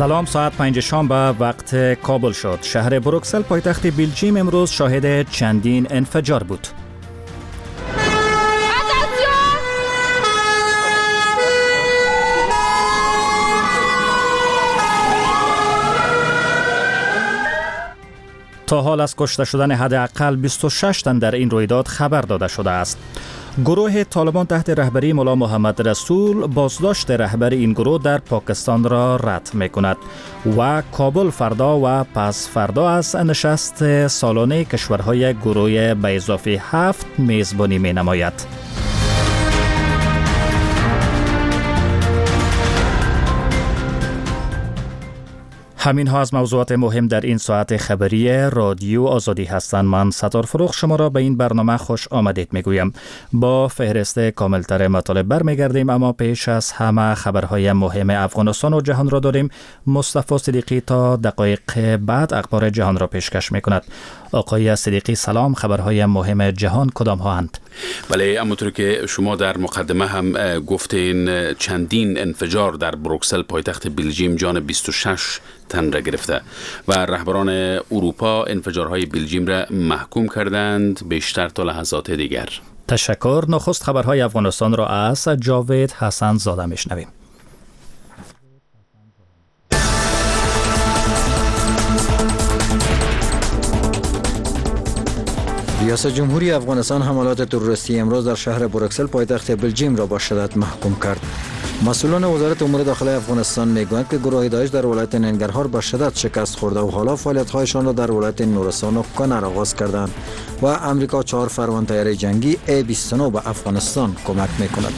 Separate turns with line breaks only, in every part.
سلام، ساعت 5 شنبه وقت کابل شد. شهر بروکسل پایتخت بلژیم امروز شاهد چندین انفجار بود. تا حال از کشته شدن حداقل 26 تن در این رویداد خبر داده شده است. گروه طالبان تحت رهبری مولا محمد رسول بازداشت رهبر این گروه در پاکستان را رد می‌کند و کابل فردا و پس فردا از نشست سالانه کشورهای گروه به اضافه 7 میزبانی می‌نماید. همین ها از موضوعات مهم در این ساعت خبری رادیو آزادی هستند. من ستار فروخ شما را به این برنامه خوش آمدید میگویم. با فهرست کاملتر مطالب برمیگردیم، اما پیش از همه خبرهای مهم افغانستان و جهان را داریم. مصطفی صدیقی تا دقایق بعد اخبار جهان را پیشکش میکند. آقای صدیقی سلام، خبرهای مهم جهان کدام ها اند؟
بله، همونطور که شما در مقدمه هم گفتین، چندین انفجار در بروکسل پایتخت بلژیم جان 26 تن را گرفته و رهبران اروپا انفجارهای بلژیم را محکوم کردند. بیشتر تا لحظات دیگر.
تشکر. نخست خبرهای افغانستان را از جاوید حسن زاده میشنویم.
ریاست جمهوری افغانستان حملات تروریستی امروز در شهر بروکسل پایتخت بلژیم را با شدت محکوم کرد. مسئولان وزارت امور داخلی افغانستان میگویند که گروه داعش در ولایت ننگرهار به شدت شکست خورده و حالا فعالیت‌هایشان را در ولایت نورستان و کنر آغاز کردند و امریکا 4 فرمان طیاره جنگی A-29 به افغانستان کمک میکند.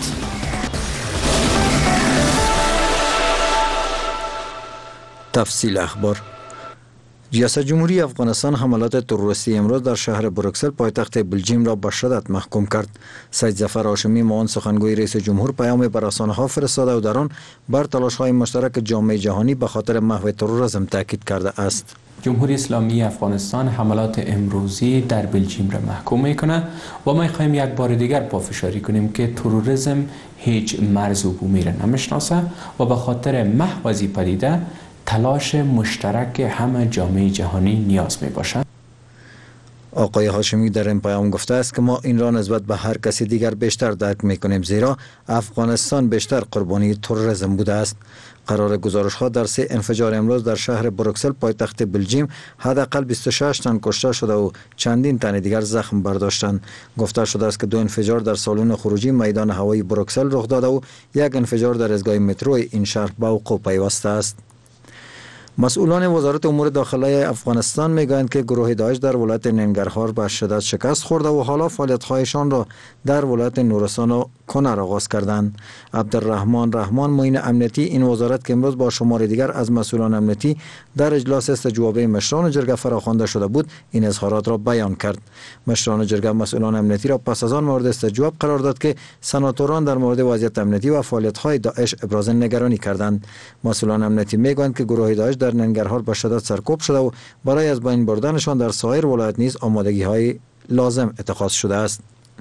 تفصیل اخبار. ریاست جمهوری افغانستان حملات تروریستی امروز در شهر بروکسل پایتخت بلژیم را به شدت محکوم کرد. سید ظفر هاشمی معاون سخنگوی رئیس جمهور پیام به رسانه‌ها فرستاده و در آن بر تلاش‌های مشترک جامعه جهانی به خاطر محو تروریسم تاکید کرده است.
جمهوری اسلامی افغانستان حملات امروزی در بلژیم را محکوم میکنه و ما می‌خوایم یک بار دیگر پافشاری کنیم که تروریسم هیچ مرز و بومی را نمی‌شناسه و به خاطر محو از این پدیده تلاش مشترک همه جامعه جهانی نیاز می باشد.
آقای هاشمی در این پیام گفته است که ما این را نسبت به هر کسی دیگر بیشتر درک می کنیم، زیرا افغانستان بیشتر قربانی تروریسم بوده است. قرار گزارش ها در 3 انفجار امروز در شهر بروکسل پایتخت بلژیم حداقل 26 تن کشته شده و چندین تن دیگر زخم برداشتند. گفته شده است که 2 انفجار در سالن خروجی میدان هوایی بروکسل رخ داده و 1 انفجار در ایستگاه مترو این شهر به وقوع پیوسته است. مسئولان وزارت امور داخلی افغانستان میگویند که گروه داعش در ولایت ننگرهار به شدت شکست خورده و حالا فعالیت‌هایشان را در ولایت نورستان و کنر آغاز کردند. عبدالرحمن رحمان معین امنیتی این وزارت که امروز با شمار دیگر از مسئولان امنیتی در اجلاس استجوابی مشران جرگه فراخوانده شده بود، این اظهارات را بیان کرد. مشران جرگه مسئولان امنیتی را پس از آن مورد استجواب قرار داد که سناتوران در مورد وضعیت امنیتی و فعالیت‌های داعش ابراز نگرانی کردند. مسئولان امنیتی میگویند که گروه داعش در ننگرهار به شدت سرکوب شده و برای از بین بردنشان در سایر ولایت نیز آمادگی‌های لازم اتخاذ شده است.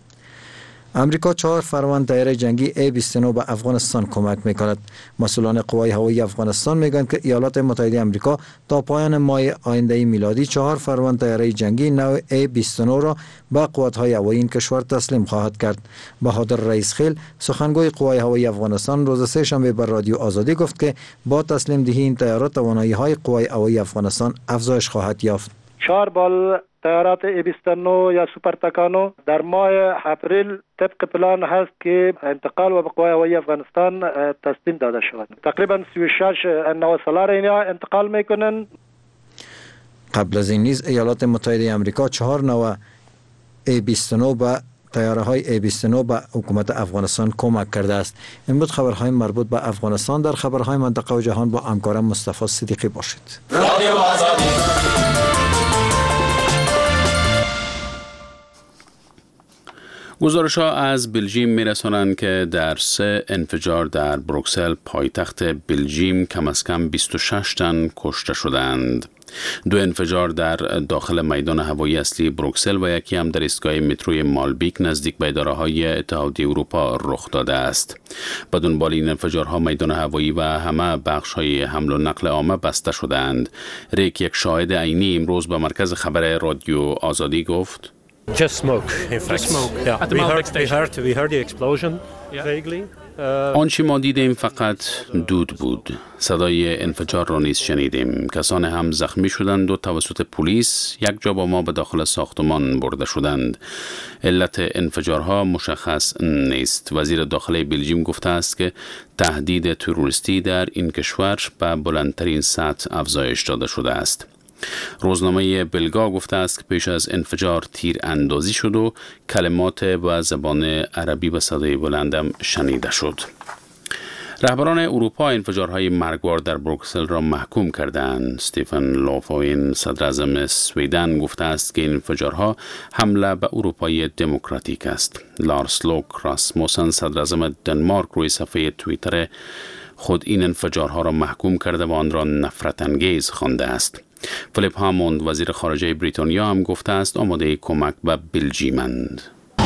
امریکا 4 فرمان طیاره جنگی A-29 به افغانستان کمک می‌کند. مسئولان قوای هوایی افغانستان میگویند که ایالات متحده آمریکا تا پایان ماه آینده میلادی 4 فرمان طیاره جنگی نوع A-29 را به قوات‌های هوایی این کشور تسلیم خواهد کرد. بهادر رئیس خیل سخنگوی قوای هوایی افغانستان روز سه شنبه بر رادیو آزادی گفت که با تسلیم دهی این طیارات توانایی‌های قوای هوایی افغانستان افزایش خواهد یافت.
4 بال طیارات A-29 یا سوپر تاکانو در ماه اپریل طبق پلان هست که انتقال و به قوای هوایی افغانستان تسلیم داده شود. تقریبا 36 نوسالار اینا انتقال میکنن.
قبل از این نیز ایالات متحده آمریکا 4 نوع A-29 به طیاره های A-29 به حکومت افغانستان کمک کرده است. این بود خبرهای مربوط به افغانستان. در خبرهای منطقه و جهان با همکارم مصطفی صدیقی باشید. رادیو آزادی.
گزارش‌ها از بلژیم می‌رسانند که در 3 انفجار در بروکسل پایتخت بلژیم کم از کم 26 تن کشته شدند. 2 انفجار در داخل میدان هوایی اصلی بروکسل و یکی هم در ایستگاه متروی مالبیک نزدیک به اداره‌های اتحادیه اروپا رخ داده است. به دنبال این انفجارها میدان هوایی و همه بخش‌های حمل و نقل عامه بسته شدند. یک شاهد عینی امروز به مرکز خبر رادیو آزادی گفت:
Just smoke, in fact. Just smoke. Yeah. We heard the explosion vaguely.
آنچه ما دیدیم فقط دود بود. صدای انفجار را نیز شنیدیم. کسان هم زخمی شدند و توسط پلیس یک جا با ما به داخل ساختمان برده شدند. علت انفجارها مشخص نیست. وزیر داخلی بلژیم گفته است که تهدید تروریستی در این کشور به بلندترین سطح افزایش داده شده است. روزنامه بلگا گفته است که پیش از انفجار تیر اندازی شد و کلمات به زبان عربی به صدای بلندم شنیده شد. رهبران اروپا انفجارهای مرگبار در بروکسل را محکوم کردند. استیفن لوفوین صدر اعظم سویدن گفته است که این انفجارها حمله به اروپای دموکراتیک است. لارس لوک راسموسن صدر اعظم دنمارک روی صفحه توییتر خود این انفجارها را محکوم کرده و آن را نفرت انگیز خوانده است. فلیپ هاموند وزیر خارجه بریتانیا هم گفته است آماده کمک به بلژیمند.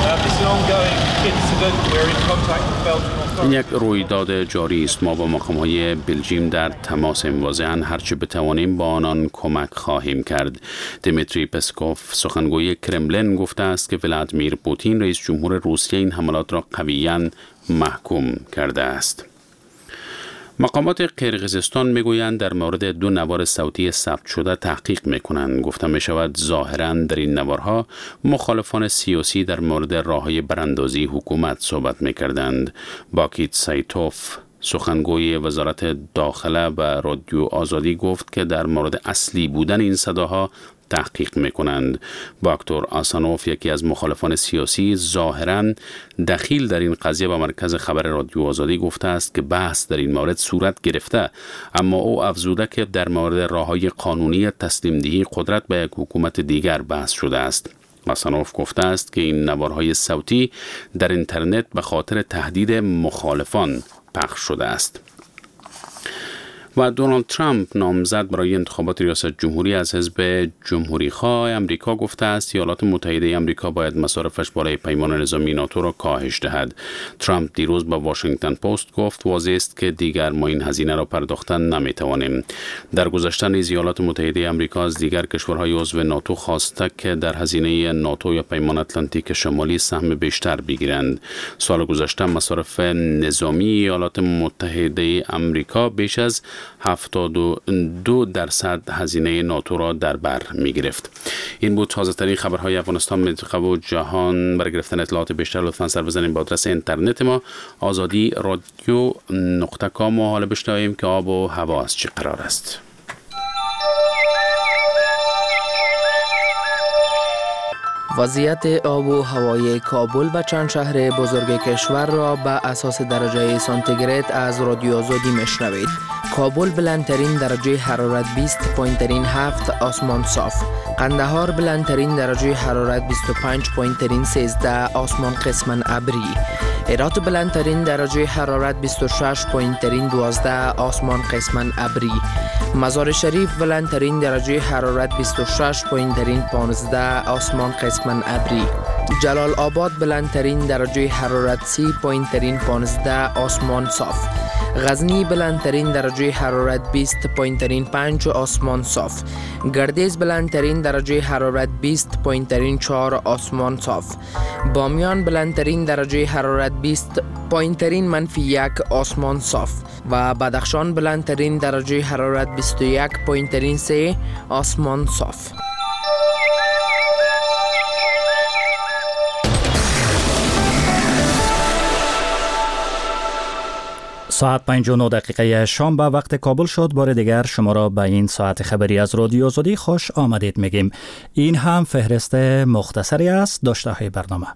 این یک رویداد جاری است. ما با مقام‌های بلژیم در تماسیم. واضحاً هرچه بتوانیم با آنان کمک خواهیم کرد. دیمیتری پسکوف سخنگوی کرملین گفته است که ولادیمیر پوتین رئیس جمهور روسیه این حملات را قویاً محکوم کرده است. مقامات قرقیزستان میگویند در مورد 2 نوار صوتی ثبت شده تحقیق میکنند. گفته می شود ظاهراً در این نوارها مخالفان سیاسی در مورد راههای براندازی حکومت صحبت میکردند. باکیت سایتوف سخنگوی وزارت داخله و رادیو آزادی گفت که در مورد اصلی بودن این صداها تحقیق میکنند. باکتور آسانوف یکی از مخالفان سیاسی ظاهراً دخیل در این قضیه به مرکز خبر رادیو آزادی گفته است که بحث در این مورد صورت گرفته، اما او افزوده که در مورد راههای قانونی تسلیم دهی قدرت به یک حکومت دیگر بحث شده است. آسانوف گفته است که این نوارهای صوتی در اینترنت به خاطر تهدید مخالفان پخش شده است. و دونالد ترامپ نامزد برای انتخابات ریاست جمهوری از حزب جمهوری‌خواه امریکا گفته است ایالات متحده امریکا باید مصارفش برای پیمان نظامی ناتو را کاهش دهد. ترامپ دیروز به واشنگتن پست گفت واضح است که دیگر ما این هزینه را پرداختن نمیتوانیم. در گذشته نیز ایالات متحده امریکا از دیگر کشورهای عضو ناتو خواسته که در هزینه ناتو یا پیمان اتلانتیک شمالی سهم بیشتر بگیرند. سال گذشته مصارف نظامی ایالات متحده امریکا بیش از 72% هزینه ناتو را در بر می گرفت. این بود تازه ترین خبرهای افغانستان، منطقه و جهان. برای گرفتن اطلاعات بیشتر لطفاً سر بزنید به آدرس اینترنت ما azadi.radio.com و حالا بشنویم که آب و هوا از چه قرار است.
وضعیت آب و هوای کابل و چند شهر بزرگ کشور را به اساس درجه سانتیگراد از رادیو آزادی میشنوید. کابل بلندترین درجه حرارت 20، پایین‌ترین 7 آسمان صاف. قندهار بلندترین درجه حرارت 25، پایین‌ترین 13 آسمان قسماً ابری. هرات بلندترین درجه حرارت 26، پایین‌ترین 12 آسمان قسماً ابری. مزار شریف بلندترین درجه حرارت 26، پایین‌ترین 15 آسمان قسماً ابری. جلال آباد بلندترین درجه حرارت 30، پایین‌ترین 15 آسمان صاف. غزنی بلندترین درجه حرارت 20، پایین‌ترین 5 آسمان صاف. گردیز بلندترین درجه حرارت 20، پایین‌ترین 4 آسمان صاف. بامیان بلندترین درجه حرارت 20، پایین‌ترین -1 آسمان صاف. و بدخشان بلندترین درجه حرارت 21، پایین‌ترین 3 آسمان صاف.
ساعت 5:09 شام به وقت کابل شد. بار دیگر شما را به این ساعت خبری از رادیو آزادی خوش آمدید میگیم. این هم فهرست مختصری است داشته های برنامه.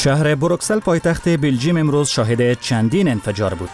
شهر بروکسل پایتخت بلژیم امروز شاهد چندین انفجار بود.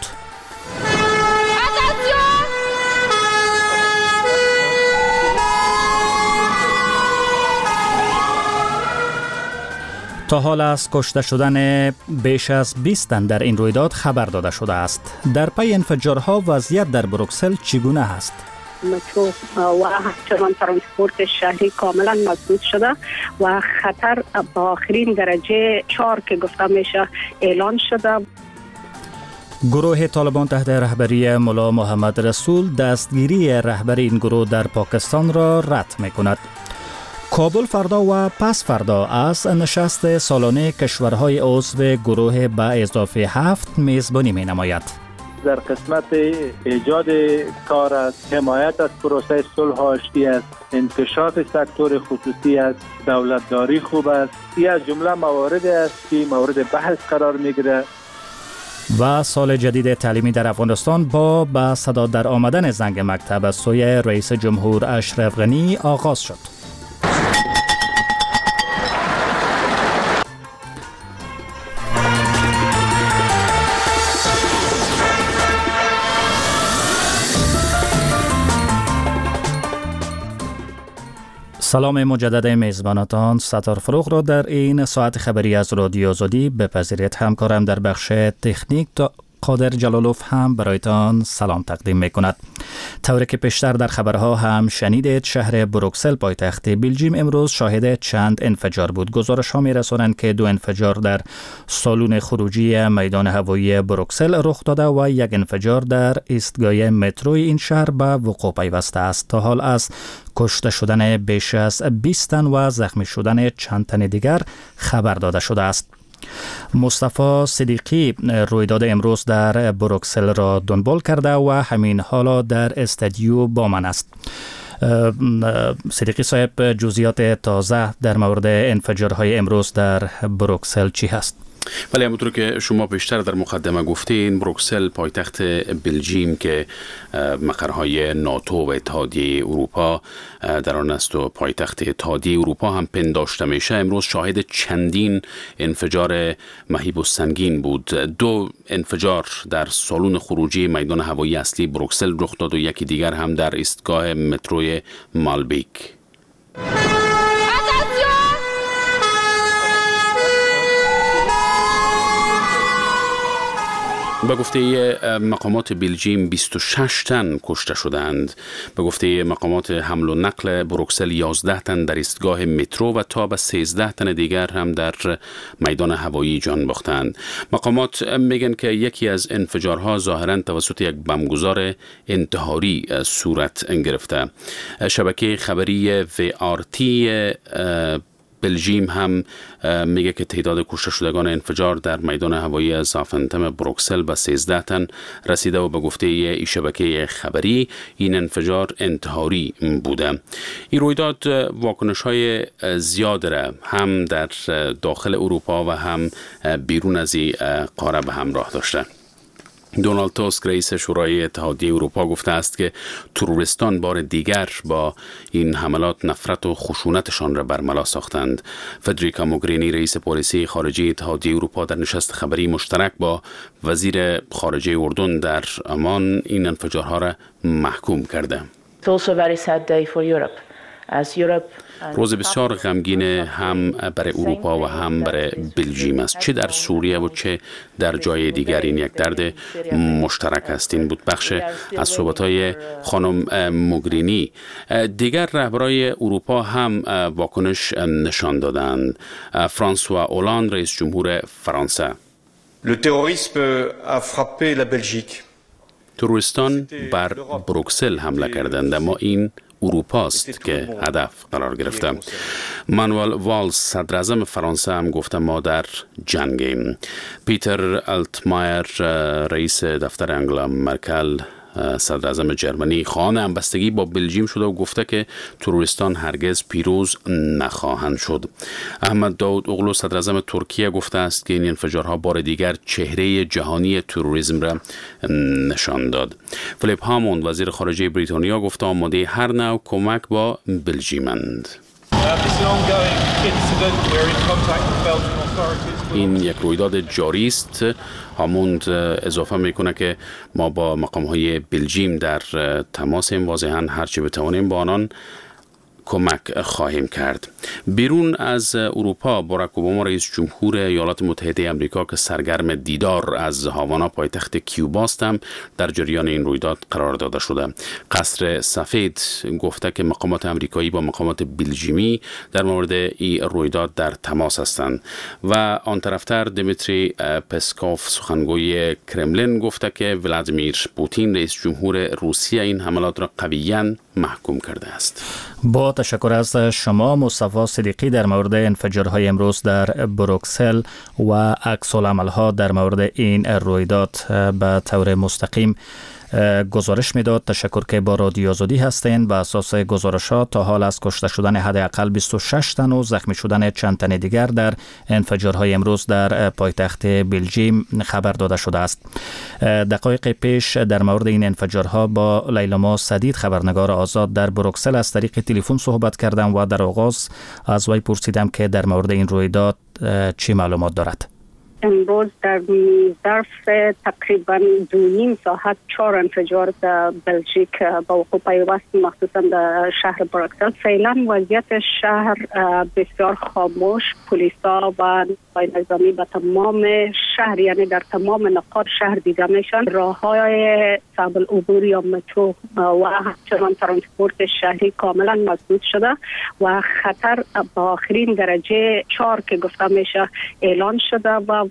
تا حال از کشته شدن بیش از 20 تن در این رویداد خبر داده شده است. در پی انفجارها وضعیت در بروکسل چگونه است؟
مترو و همچنان ترانسپورت شهری کاملا مسدود شده و خطر با آخرین درجه 4 که گفته میشه اعلان شده.
گروه طالبان تحت رهبری ملا محمد رسول دستگیری رهبر این گروه در پاکستان را رد می‌کند. کابل فردا و پس فردا از نشست سالانه کشورهای عضو گروه به اضافه 7 میزبانی می‌نماید.
در قسمت ایجاد کار است، حمایت از پروسه صلح آشتی است، انکشاف سکتور خصوصی است، دولتداری خوب است. این از جمله موارد است که مورد بحث قرار میگیره.
و سال جدید تعلیمی در افغانستان با به صدا در آمدن زنگ مکتب از سوی رئیس جمهور اشرف غنی آغاز شد. سلام مجدد میزبانتان. ستار فروغ را در این ساعت خبری از رادیو آزادی بپذیرید. همکارم در بخش تکنیک قادر جلالوف هم برایتان سلام تقدیم میکند. طوری که پیشتر در خبرها هم شنیدید، شهر بروکسل پایتخت بلژیم امروز شاهد چند انفجار بود. گزارش ها میرسانند که 2 انفجار در سالن خروجی میدان هوایی بروکسل رخ داده و 1 انفجار در ایستگاه متروی این شهر به وقوع پیوسته است. تا حال از کشته شدن بیش از 20 تن و زخمی شدن چند تن دیگر خبر داده شده است. مصطفی صدیقی رویداد امروز در بروکسل را دنبال کرده و همین حالا در استودیو با من است. صدیقی صاحب، جزئیات تازه در مورد انفجارهای امروز در بروکسل چی هست؟
ولی همونطور که شما بیشتر در مقدمه گفتین، بروکسل پایتخت بلژیم که مقرهای ناتو و اتحادیه اروپا در آن است و پایتخت اتحادیه اروپا هم پنداشته میشه، امروز شاهد چندین انفجار مهیب و سنگین بود. 2 انفجار در سالن خروجی میدان هوایی اصلی بروکسل رخ داد و یکی دیگر هم در ایستگاه متروی مالبیک. به گفته مقامات بلژیم 26 تن کشته شدند. به گفته مقامات حمل و نقل بروکسل 11 تن در ایستگاه مترو و تا به 13 تن دیگر هم در میدان هوایی جان باختند. مقامات میگن که یکی از انفجارها ظاهراً توسط یک بمبگذار انتحاری صورت گرفته. شبکه خبری VRT بلژیم هم میگه که تعداد کشته شدگان انفجار در میدان هوایی زافنتم بروکسل به 13 تن رسیده و به گفته این شبکه خبری این انفجار انتحاری بوده. این رویداد واکنش‌های زیاد را هم در داخل اروپا و هم بیرون از این قاره به همراه داشته. دونالد توسک رئیس شورای اتحادیه اروپا گفته است که تروریستان بار دیگر با این حملات نفرت و خشونتشان را برملا ساختند. فدریکا موگرینی رئیس پالیسی خارجه اتحادیه اروپا در نشست خبری مشترک با وزیر خارجه اردن در عمان این انفجارها را محکوم کرده. روز بسیار غمگین هم برای اروپا و هم برای بلژیم است. چه در سوریه و چه در جای دیگر این یک درد مشترک است. این بود بخش از صحبت‌های خانم موگرینی. دیگر رهبرای اروپا هم واکنش نشان دادند. فرانسوا اولاند رئیس جمهور فرانسه:
Le terrorisme a frappé la Belgique.
تروریستان بر بروکسل حمله کردند اما این اروپا است که هدف قرار گرفته. مانوئل والز صدر اعظم فرانسه هم گفته ما در جنگیم. پیتر التمایر رئیس دفتر انگلا مرکل صدر اعظم جرمنی خواهان همبستگی با بلژیم شده و گفته که تروریستان هرگز پیروز نخواهند شد. احمد داود اوغلو صدر اعظم ترکیه گفته است که این انفجارها بار دیگر چهره جهانی تروریسم را نشان داد. فلیپ هاموند وزیر خارجه بریتانیا گفته آماده هر نوع کمک با بلژیمند. این یک رویداد جاری است. هاموند اضافه میکنه که ما با مقام‌های بلژیم در تماسیم، واضحاً هرچی بتوانیم با آنان کمک خواهیم کرد. بیرون از اروپا، باراک اوباما رئیس جمهور ایالات متحده آمریکا که سرگرم دیدار از هاوانا پایتخت کیوباست هم در جریان این رویداد قرار داده شده. قصر سفید گفته که مقامات آمریکایی با مقامات بلژیمی در مورد این رویداد در تماس هستند و آن طرفتر دمیتری پسکوف سخنگوی کرملین گفته که ولادیمیر پوتین رئیس جمهور روسیه این حملات را قویاً محکوم کرده است.
با تشکر از شما مصطفی صدیقی در مورد انفجارهای امروز در بروکسل و عکس‌العمل‌ها در مورد این رویداد به طور مستقیم گزارش میداد. تشکر که با رادیو آزادی هستین. به اساس گزارشات تا حال از کشته شدن حداقل 26 تن و زخمی شدن چند تن دیگر در انفجارهای امروز در پایتخت بلژیم خبر داده شده است. دقایق پیش در مورد این انفجارها با لیلاما سدید خبرنگار آزاد در بروکسل از طریق تلفن صحبت کردم و در آغاز از وی پرسیدم که در مورد این رویداد چی معلومات دارد.
امروز در ظرف تقریبا 2.5 ساعت 4 انفجار در بلژیک با وقوع پیوست، مخصوصا در شهر بروکسل. فعلا وضعیت شهر بسیار خاموش. پلیسا و نظامی به تمام شهر، یعنی در تمام نقاط شهر دیده میشن. راههای صعب العبور یا مترو و همچنان ترانسپورت شهری کاملا مسدود شده و خطر با آخرین درجه 4 که گفته میشه اعلان شده و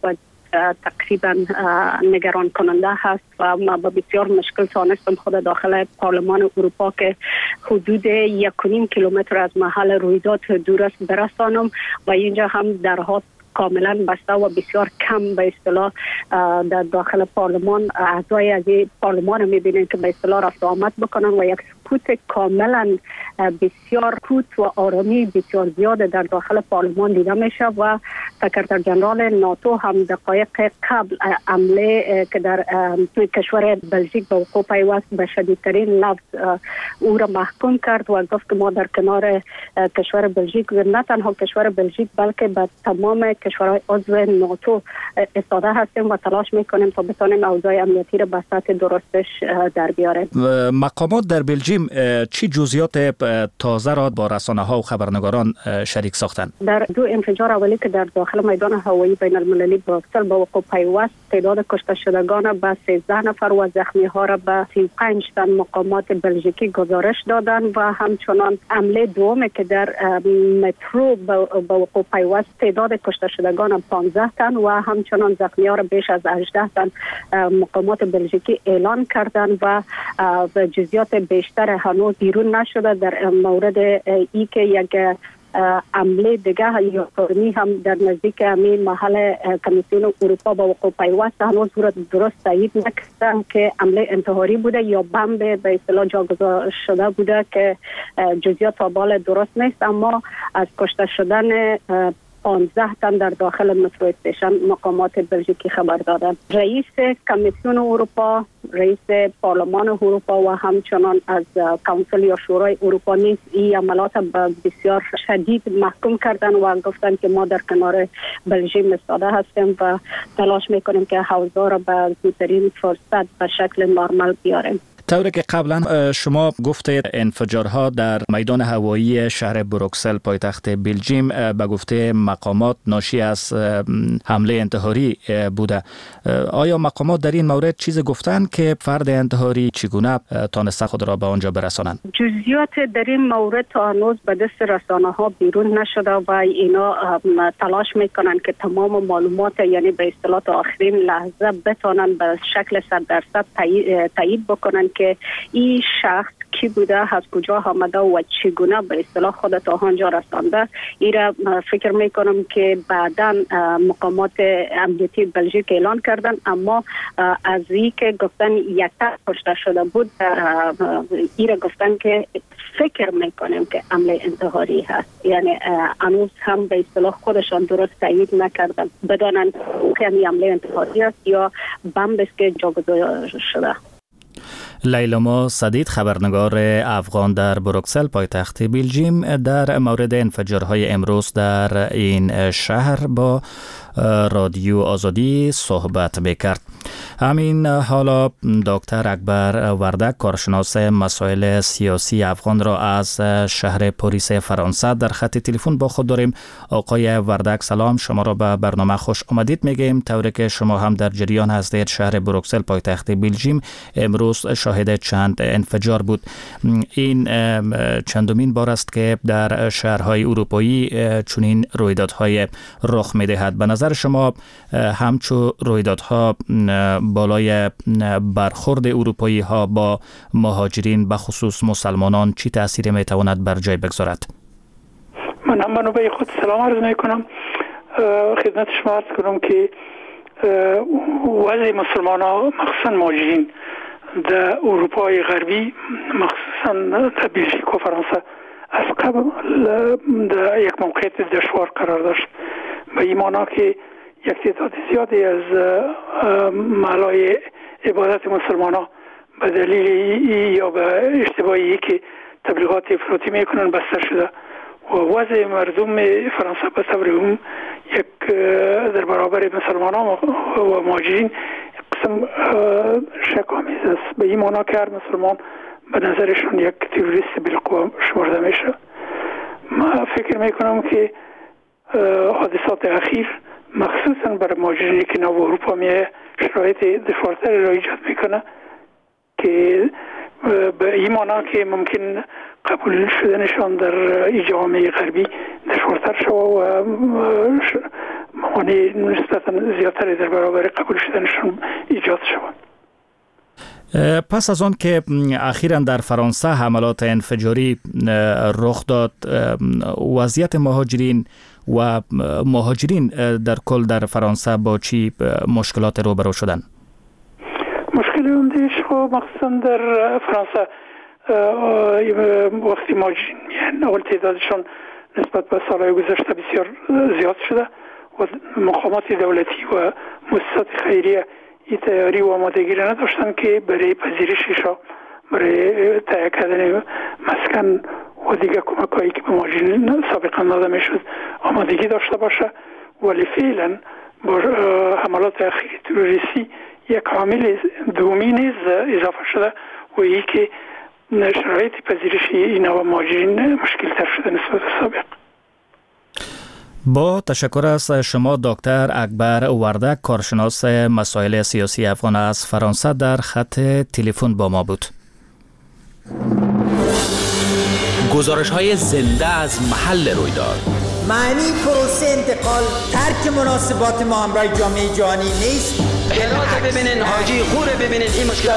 تقریبا نگران کننده هست و ما با بسیار مشکل توانستم خود داخل پارلمان اروپا که حدود 1.5 کیلومتر از محل رویداد دور است برسانم و اینجا هم درها کاملا بسته و بسیار کم به اصطلاح در داخل پارلمان اعضای از پارلمان میبینیم که به اصطلاح رفت و آمد بکنن و یک سکوت کاملا بسیار سکوت و آرامی بسیار زیاد در داخل پارلمان دیده میشه و سکرتر جنرال ناتو هم دقایق قبل حمله که در کشور بلژیک به وقوع پیوست به شدیدترین لفظ او را محکوم کرد و گفت که ما در کنار کشور بلژیک و نه تنها کشور بلژیک بلکه به تمام کشورهای عضو ناتو ایستاده هستیم و تلاش میکنیم تا بتونیم اوضاع امنیتی را به سطح درستش در بیاریم.
مقامات در بلژیم چی جزئیات تازه را با رسانه‌ها و خبرنگاران شریک ساختند؟ در
2 انفجار اولی که در داخل میدان هوایی بین المللی بروکسل با وقوع پیوست، تعداد کشته شدگان به 13 نفر و زخمی ها را به 35 تن مقامات بلژیکی گزارش دادند و همچنان حمله دوم که در مترو با وقوع پیوست، تعداد کشته شدگان 15 تن و همچنان زخمی ها را بیش از 18 تن مقامات بلژیکی اعلان کردند و جزئیات بیشتر هنوز بیرون نشده. در مورد ای که یک عمله دیگه یا فرمی هم در نزدیک همین محل کمیسیون اروپا با وقوع پیوست، هنوز درست تایید نکردن که عمله انتحاری بوده یا بمب به اصطلاح جاگذار شده بوده که جزئیات تا بال درست نیست، اما از کشته شدن 15 تن در داخل مترو استیشن مقامات بلژیکی خبر دادند. رئیس کمیسیون اروپا، رئیس پارلمان اروپا و همچنان از کانسل یا شورای اروپا نیز این عملات بسیار شدید محکوم کردن و گفتن که ما در کنار بلژیم ایستاده هستیم و تلاش میکنیم که اوضاع را به زودترین فرصت به شکل نرمال بیاریم.
طوری که قبلا شما گفتید انفجارها در میدان هوایی شهر بروکسل پایتخت بلژیم به گفته مقامات ناشی از حمله انتحاری بوده. آیا مقامات در این مورد چیز گفتن که فرد انتحاری چگونه تانسته خود را به آنجا برسانند؟
جزئیات در این مورد تا هنوز به دست رسانه ها بیرون نشده و اینا تلاش میکنن که تمام معلومات یعنی به اصطلاح آخرین لحظه بتونن به شکل 100% تایید بکنن که این شخص کی بوده، از کجا آمده و چگونه به اصطلاح خود تا آنجا رسانده. ایرا فکر میکنم که بعداً مقامات امنیتی بلژیک اعلان کردن، اما از این که گفتن یک تا کشته شده بود، ایرا گفتن که فکر میکنیم که حمله انتحاری هست. یعنی هنوز هم به اصطلاح خودشان درست تایید نکردن بدانن که حمله انتحاری است یا بمب است که جاگذار شده.
لیلاما سدید خبرنگار افغان در بروکسل پایتخت بلژیم در مورد انفجارهای امروز در این شهر با رادیو آزادی صحبت میکرد. همین حالا دکتر اکبر وردک کارشناس مسائل سیاسی افغان را از شهر پاریس فرانسه در خط تلفن با خود داریم. آقای وردک سلام، شما را به برنامه خوش آمدید میگیم. طوری که شما هم در جریان هستید شهر بروکسل پایتخت بلژیم امروز شاهد چند انفجار بود. این چندمین بار است که در شهرهای اروپایی چنین رویدادهای رخ میدهد. به نظر شما همچو رویدادها بالای برخورد اروپایی ها با مهاجرین به خصوص مسلمانان چی تأثیری میتواند بر جای بگذارد؟
من به خود سلام عرض میکنم. خدمت شما عرض کنم که وضع مسلمان ها مخصوصا مهاجرین در اروپای غربی مخصوصا در بلژیک و فرانسه از قبل در یک موقعیت دشوار قرار داشت. به این معنی که یک تعداد زیادی از محلهای عبادت مسلمان ها به دلیل یا به اشتباهی که تبلیغات افراطی میکنن بسته شده و وضع مردم فرانسه به طور عموم یک در برابر مسلمان ها و مهاجرین قسم شک‌آمیز است. به این معنی که هر مسلمان به نظرشون یک تروریست بالقوه شمرده میشه. من فکر میکنم که حادثات اخیر مخصوصا برای مهاجرینی که نو اروپا میه شرایط دشوارتری را ایجاد میکنه که به این معنی که ممکن قبول شدنشان در این جامعه غربی دشوارتر شود و موانع نسبتا زیادتری در برابر قبول شدنشان ایجاد شود.
پس از آن که اخیراً در فرانسه حملات انفجاری رخ داد، وضعیت مهاجرین و مهاجرین در کل در فرانسه با چی مشکلات روبرو شدن؟
مشکل عمده‌اش مخصوصا در فرانسه وقتی مهاجرین میان اول تعدادشان نسبت به سالهای گذشته بسیار زیاد شده و مقامات دولتی و مؤسسات خیریه این تیاری و آمادگی را نداشتن که برای پذیرششان، برای تهیه کردن مسکن و دیگر کمک هایی که به مهاجرین سابقا داده میشد آمادگی داشته باشه. ولی فعلا با حملات اخیر تروریستی یک عامل دومی نیز اضافه شده و این که شرایط پذیرش این و مهاجرین مشکل تر شده نسبت به سابق.
با تشکر از شما دکتر اکبر وردک کارشناس مسائل سیاسی افغان از فرانسه در خط تلفن با ما بود.
گزارش‌های زنده از محل رویداد.
معنی پروسه انتقال ترک مناسبات ما همراه جامعه جهانی نیست.
بنات ببینین، حاجی خوره ببینین، این مشکلات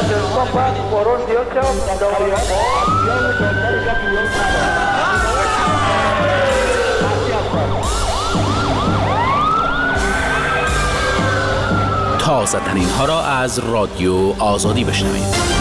تازه ترین ها را از رادیو آزادی بشنوید.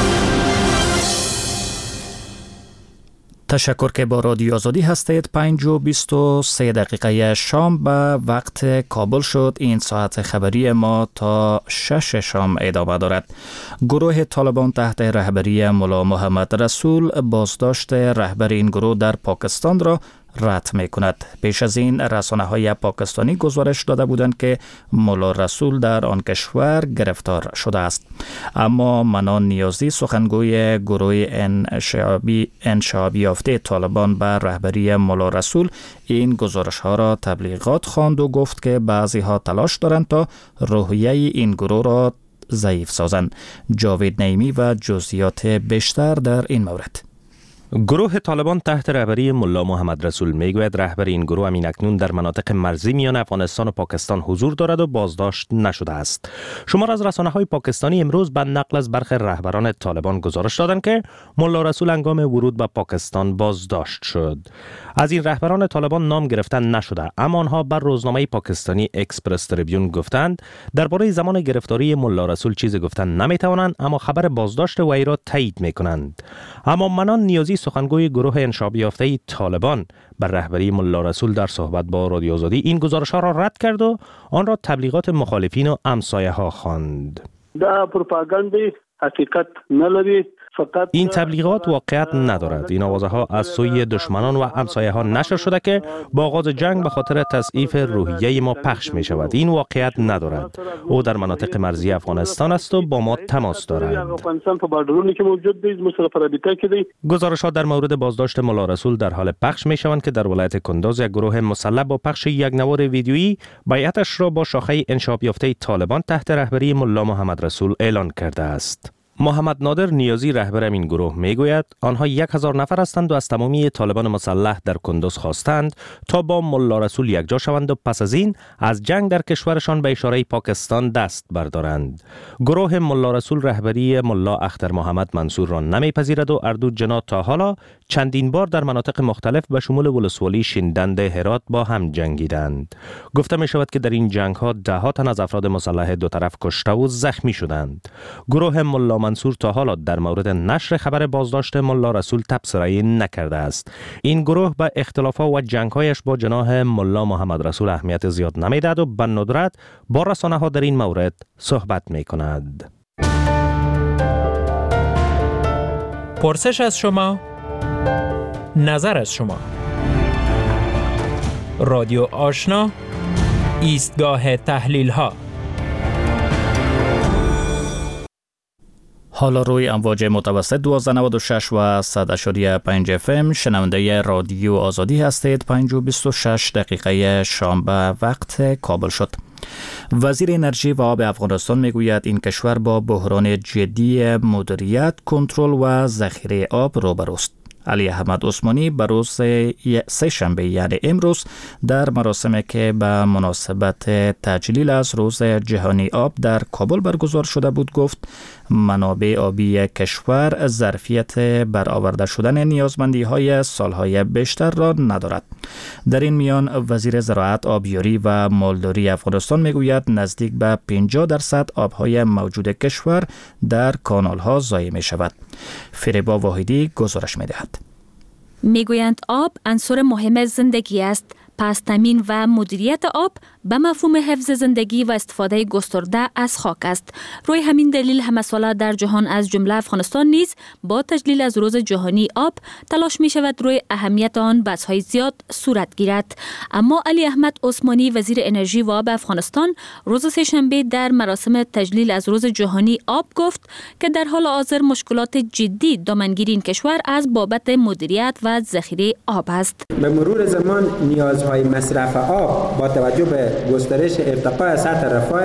تشکر که با رادیو آزادی هستید. 5:23 شام به وقت کابل شد. این ساعت خبری ما تا 6 شام ادامه دارد. گروه طالبان تحت رهبری ملا محمد رسول بازداشت رهبر این گروه در پاکستان را رد می کند. پیش از این رسانه‌های پاکستانی گزارش داده بودند که ملا رسول در آن کشور گرفتار شده است. اما منان نیازی سخنگوی گروه انشعابی یافته طالبان به رهبری ملا رسول این گزارش ها را تبلیغات خواند و گفت که بعضی ها تلاش دارند تا روحیه این گروه را ضعیف سازند. جاوید نعیمی و جزئیات بیشتر در این مورد.
گروه طالبان تحت رهبری ملا محمد رسول میگوید رهبر این گروه همین اکنون در مناطق مرزی میان افغانستان و پاکستان حضور دارد و بازداشت نشده است. شمار از رسانه‌های پاکستانی امروز به نقل از برخی رهبران طالبان گزارش دادند که ملا رسول هنگام ورود به پاکستان بازداشت شد. از این رهبران طالبان نام گرفتن نشده، اما آنها بر روزنامه پاکستانی اکسپرس تریبیون گفتند درباره زمان گرفتاری ملا رسول چیزی گفتن نمیتوانند، اما خبر بازداشت وی را تایید میکنند. اما منان نیازی سخنگوی گروه انشعابی یافته طالبان بر رهبری ملا رسول در صحبت با رادیو آزادی این گزارش‌ها را رد کرد و آن را تبلیغات مخالفین و امسایه‌ها خواند.
دا پروپاگاندی حقیقت نه لري.
این تبلیغات واقعیت ندارد. این آوازها از سوی دشمنان و همسایه ها نشر شده که با آغاز جنگ به خاطر تضعیف روحیه ما پخش می شود. این واقعیت ندارد. او در مناطق مرزی افغانستان است و با ما تماس دارد. گزارشات در مورد بازداشت ملا رسول در حال پخش می شوند که در ولایت کندوز یک گروه مسلح با پخش یک نوار ویدیویی بیعتش را با شاخه انشاب یافته طالبان تحت رهبری ملا محمد رسول اعلان کرده است. محمد نادر نیازی رهبر این گروه میگوید آنها 1000 نفر هستند و از تمامی طالبان مسلح در کندوز خواستند تا با ملا رسول یکجا شوند و پس از این از جنگ در کشورشان به اشاره پاکستان دست بردارند. گروه ملا رسول رهبری ملا اختر محمد منصور را نمیپذیرد و اردو جنا تا حالا چندین بار در مناطق مختلف به شمول ولسوالی شیندند هرات با هم جنگیدند. گفته می شود که در این جنگ ها 10 تن از افراد مسلح دو طرف کشته و زخمی شدند. گروه ملا منصور تا حالا در مورد نشر خبر بازداشت ملا رسول تبصره نکرده است. این گروه به اختلافات و جنگ‌هایش با جناح ملا محمد رسول اهمیت زیاد نمیدهد و به ندرت با رسانه‌ها در این مورد صحبت می‌کند.
پرسش از شما، نظر از شما. رادیو آشنا، ایستگاه تحلیل‌ها.
حالا روی امواج متوسط 1296 و 100.5 FM شنونده رادیو آزادی هستید. 5:26 دقیقه شام به وقت کابل شد. وزیر انرژی و آب افغانستان میگوید این کشور با بحران جدی مدیریت، کنترل و ذخیره آب روبروست. علی احمد عثمانی به روز سه‌شنبه یعنی امروز در مراسمی که به مناسبت تجلیل از روز جهانی آب در کابل برگزار شده بود گفت منابع آبی کشور ظرفیت برآورده شدن نیازمندی‌های سالهای بیشتر را ندارد. در این میان وزیر زراعت، آبیاری و مالداری افغانستان میگوید نزدیک به 50% آبهای موجود کشور در کانال‌ها ضایع می‌شود. فریبا واحدی گزارش می‌دهد.
میگویند آب عنصر مهم زندگی است. پس تامین و مدیریت آب به مفهوم حفظ زندگی و استفاده گسترده از خاک است. روی همین دلیل همه ساله در جهان از جمله افغانستان نیز با تجلیل از روز جهانی آب تلاش می شود روی اهمیت آن بحث‌های زیاد صورت گیرد. اما علی احمد عثمانی وزیر انرژی و آب افغانستان روز سه‌شنبه در مراسم تجلیل از روز جهانی آب گفت که در حال حاضر مشکلات جدی دامنگیری این کشور از بابت مدیریت و ذخیره آب است.
به مرور زمان نیازهای مصرف آب با توجه به گسترش ارتقاء سطح رفاه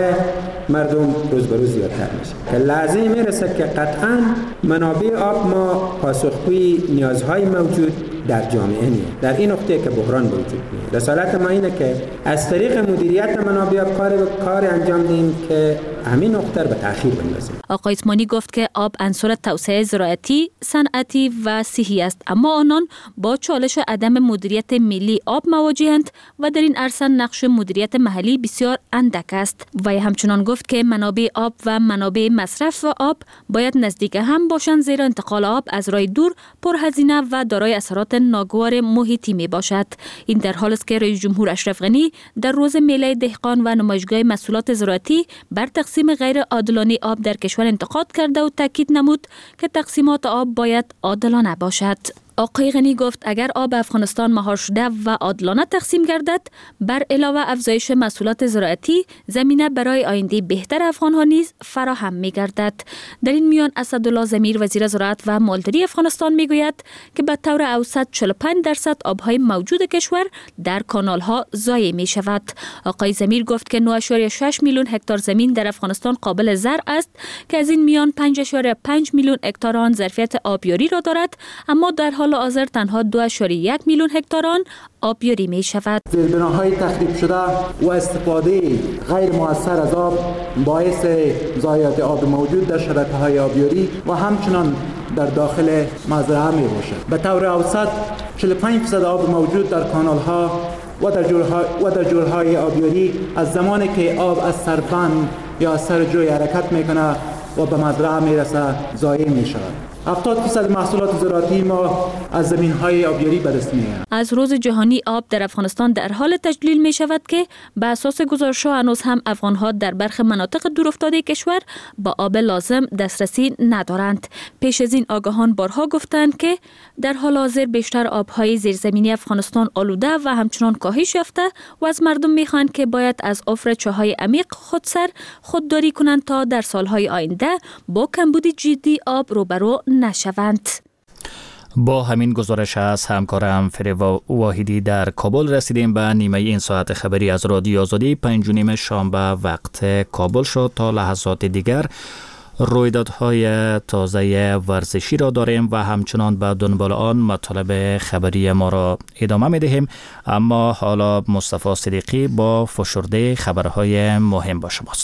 مردم روز به روز زیادتر میشه که لازم میرسه که قطعاً منابع آب ما پاسخگوی نیازهای موجود در جامعه نیست. در این نقطه که بحران وجود میاد رسالت ما اینه که از طریق مدیریت منابع کار انجام دهیم که همین نقطه به تأخیر بندازیم.
آقای عثمانی گفت که آب عنصر توسعه زراعتی، صنعتی و صحی است، اما آنان با چالش عدم مدیریت ملی آب مواجهند و در این عرصه نقش مدیریت محلی بسیار اندک است. و همچنان گفت که منابع آب و منابع مصرف آب باید نزدیک هم باشند زیرا انتقال آب از راه دور پرهزینه و دارای اثرات ناگوار محیطی می باشد. این در حالی است که رئیس جمهور اشرف غنی در روز میله دهقان و نمایشگاه محصولات زراعتی بر تقسیم غیر عادلانه آب در کشور انتقاد کرده و تاکید نمود که تقسیمات آب باید عادلانه باشد. آقای غنی گفت اگر آب افغانستان مهار شده و عادلانه تقسیم گردد، بر علاوه افزایش محصولات زراعتی، زمینه برای آینده بهتر افغان‌ها نیز فراهم می‌گردد. در این میان اسدالله ضمیر وزیر زراعت و مالداری افغانستان می‌گوید که به طور اوسط 45% آب‌های موجود کشور در کانال‌ها ضایع می‌شود. آقای ضمیر گفت که 9.6 میلیون هکتار زمین در افغانستان قابل زرع است که از این میان 5.5 میلیون هکتار آن ظرفیت آبیاری را دارد، اما در حال حاضر تنها 2.1 میلیون هکتار آن آبیاری می شود.
زیربناهای تخریب شده و استفاده غیر مؤثر از آب باعث ضایعات آب موجود در شبکه‌های آبیاری و همچنان در داخل مزرعه می باشد. به طور اوسط 45% آب موجود در کانال‌ها و در جوی‌های آبیاری از زمانی که آب از سربند یا سر جوی حرکت میکنه و به مزرعه میرسه ضایع می شود. 70% محصولات زراعتی ما از زمین‌های آبیاری به دست می‌آید.
از روز جهانی آب در افغانستان در حال تجلیل می شود که به اساس گزارش‌ها هنوز هم افغان‌ها در برخی مناطق دورافتاده کشور با آب لازم دسترسی ندارند. پیش از این آگاهان بارها گفتند که در حال حاضر بیشتر آب‌های زیرزمینی افغانستان آلوده و همچنان کاهش یافته و از مردم می‌خواهند که باید از حفر چاهای عمیق خودداری کنند تا در سالهای آینده با کمبود جدی آب روبرو نشوند.
با همین گزارش از همکارم فریوا واحدی در کابل رسیدیم به نیمه این ساعت خبری از رادیو آزادی. 5:30 شنبه وقت کابل شد. تا لحظات دیگر رویدادهای تازه ورزشی را داریم و همچنان به دنبال آن مطالب خبری ما را ادامه می دهیم. اما حالا مصطفی صدیقی با فشرده خبرهای مهم با شماست.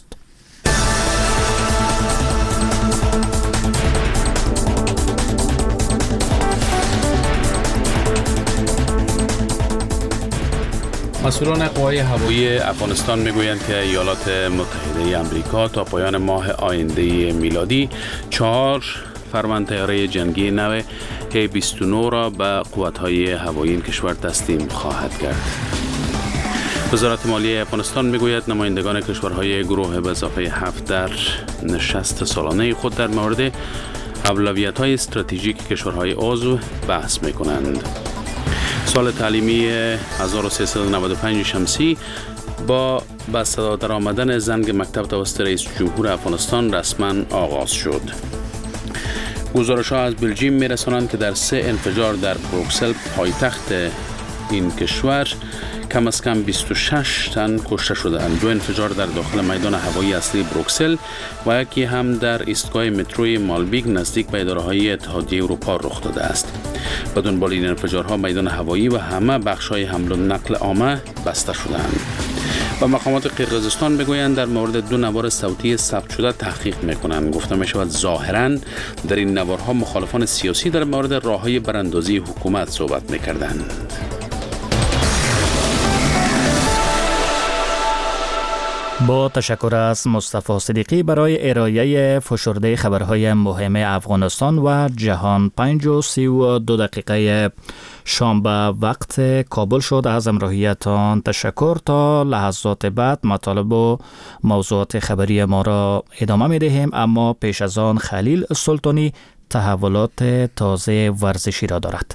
مسئولان قوای هوایی افغانستان میگویند که ایالات متحده آمریکا تا پایان ماه آینده میلادی 4 فرمان طیاره جنگی نو K-29 را به قوت‌های هوایی این کشور تسلیم خواهد کرد. وزارت مالیه افغانستان میگوید نمایندگان کشورهای گروه به اضافه 7 در نشست سالانه خود در مورد اولویت‌های استراتژیک کشورهای عضو بحث می‌کنند. سال تعلیمی 1395 شمسی با به صدا در آمدن زنگ مکتب توسط رئیس جمهور افغانستان رسما آغاز شد. گزارش‌ها از بلژیم می‌رسانند که در 3 انفجار در بروکسل پایتخت این کشور کم از کم 26 تن کشته شدند. 2 انفجار در داخل میدان هوایی اصلی بروکسل و یکی هم در ایستگاه متروی مالبیک نزدیک به اداره‌های اتحادیه اروپا رخ داده است. به دنبال این انفجارها میدان هوایی و همه بخش‌های حمل و نقل عامه بسته شدند. و مقامات قرقیزستان میگویند در مورد 2 نوار صوتی ثبت شده تحقیق میکنند. گفته میشود ظاهراً در این نوارها مخالفان سیاسی در مورد راههای براندازی حکومت صحبت میکردند.
با تشکر از مصطفی صدیقی برای ارائه فشرده خبرهای مهم افغانستان و جهان. 5:32 شنبه وقت کابل شد. از همراهیتان تشکر. تا لحظات بعد مطالب و موضوعات خبری ما را ادامه می دهیم، اما پیش از آن خلیل سلطانی تحولات تازه ورزشی را دارد.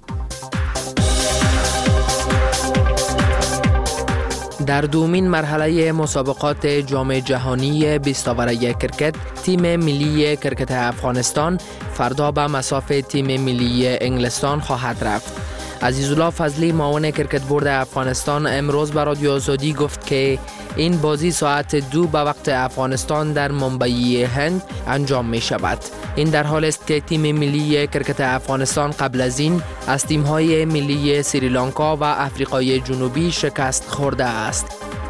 در دومین مرحله مسابقات جام جهانی 20 اوره کرکت، تیم ملی کرکت افغانستان فردا به مصاف تیم ملی انگلستان خواهد رفت. عزیزالله فضلی معاون کرکت بورد افغانستان امروز به رادیو آزادی گفت که این بازی ساعت 2 به وقت افغانستان در منبعی هند انجام می شود. این در حال است که تیم ملی کرکت افغانستان قبل از این از تیم‌های ملی سریلانکا و آفریقای جنوبی شکست خورده است.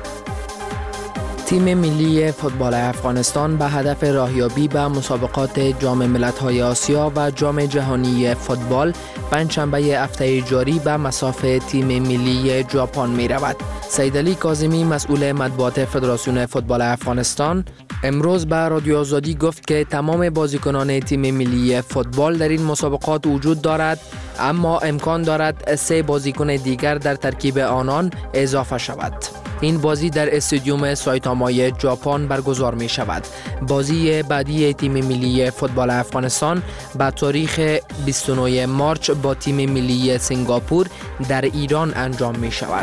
تیم ملی فوتبال افغانستان به هدف راهیابی به مسابقات جام ملت‌های آسیا و جام جهانی فوتبال پنجشنبه هفته جاری به مصاف تیم ملی ژاپن می رود. سیدعلی کاظمی مسئول مطبوعات فدراسیون فوتبال افغانستان امروز به رادیو آزادی گفت که تمام بازیکنان تیم ملی فوتبال در این مسابقات وجود دارد، اما امکان دارد 3 بازیکن دیگر در ترکیب آنان اضافه شود. این بازی در استادیوم سایتامای ژاپن برگزار می شود. بازی بعدی تیم ملی فوتبال افغانستان به تاریخ 29 مارچ با تیم ملی سنگاپور در ایران انجام می شود.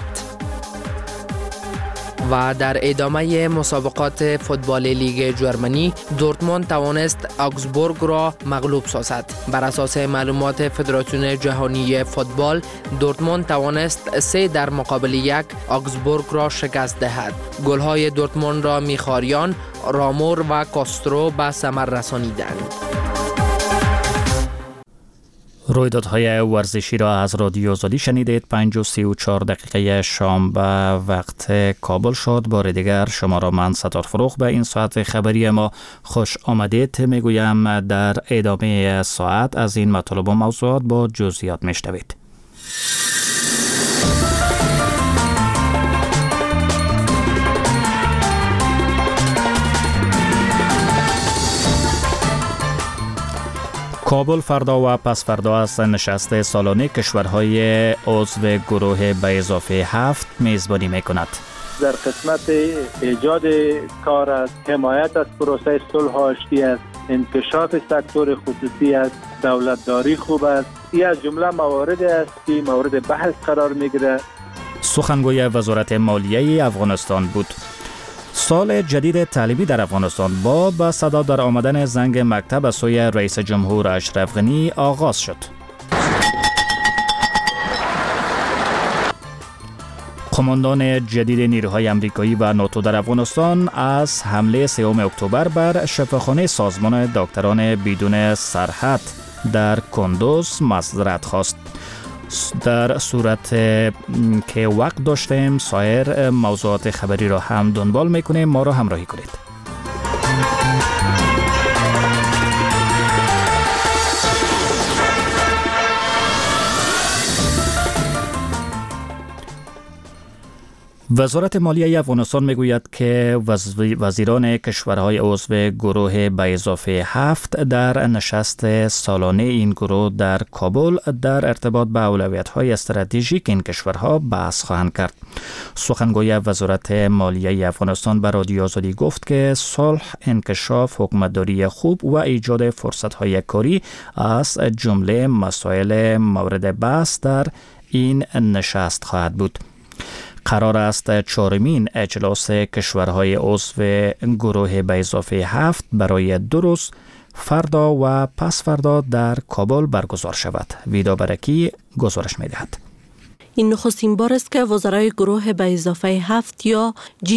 و در ادامه مسابقات فوتبال لیگ جرمنی دورتموند توانست آگزبورگ را مغلوب سازد. بر اساس معلومات فدراسیون جهانی فوتبال دورتموند توانست 3 در مقابل 1 آگزبورگ را شکست دهد. گل‌های دورتموند را میخواریان، رامور و کاسترو به ثمر رسانیدند.
رویدادهای ورزشی را از رادیو آزادی شنیدید. 5:34 شنبه وقت کابل شد. بار دیگر شما را من ستار فروغ به این ساعت خبری ما خوش آمدید میگویم. در ادامه ساعت از این مطالب و موضوعات با جزئیات میشنوید. کابل فردا و پس فردا از نشست سالانه کشورهای عضو گروه به اضافه 7 میزبانی میکند.
در قسمت ایجاد کار است، حمایت از پروسه صلح آشتی است، انکشاف سکتور خصوصی است، دولتداری خوب است. این از جمله موارد است که مورد بحث قرار میگیره.
سخنگوی وزارت مالیه افغانستان بود. سال جدید تعلیمی در افغانستان با به صدا در آمدن زنگ مکتب از سوی رئیس جمهور اشرف غنی آغاز شد. قماندان جدید نیروهای آمریکایی و ناتو در افغانستان از حمله 3 اکتبر بر شفاخانه سازمان دکتران بدون سرحد در کندوز معذرت خواست. در صورت که وقت داشتیم سایر موضوعات خبری را هم دنبال میکنیم، ما را همراهی کنید. وزارت مالیه افغانستان میگوید که وزیران کشورهای عضو گروه به اضافه 7 در نشست سالانه این گروه در کابل در ارتباط به اولویت‌های استراتژیک این کشورها بحث خواهند کرد. سخنگوی وزارت مالیه افغانستان به رادیو آزادی گفت که صلح، انکشاف، حکومتداری خوب و ایجاد فرصت‌های کاری از جمله مسائل مورد بحث در این نشست خواهد بود. قرار است 4مین اجلاس کشورهای عضو گروه به اضافه 7 برای 2 روز فردا و پس فردا در کابل برگزار شود. ویدا برکی گزارش می‌دهد.
این نخستین بار است که وزرای گروه به اضافه 7 یا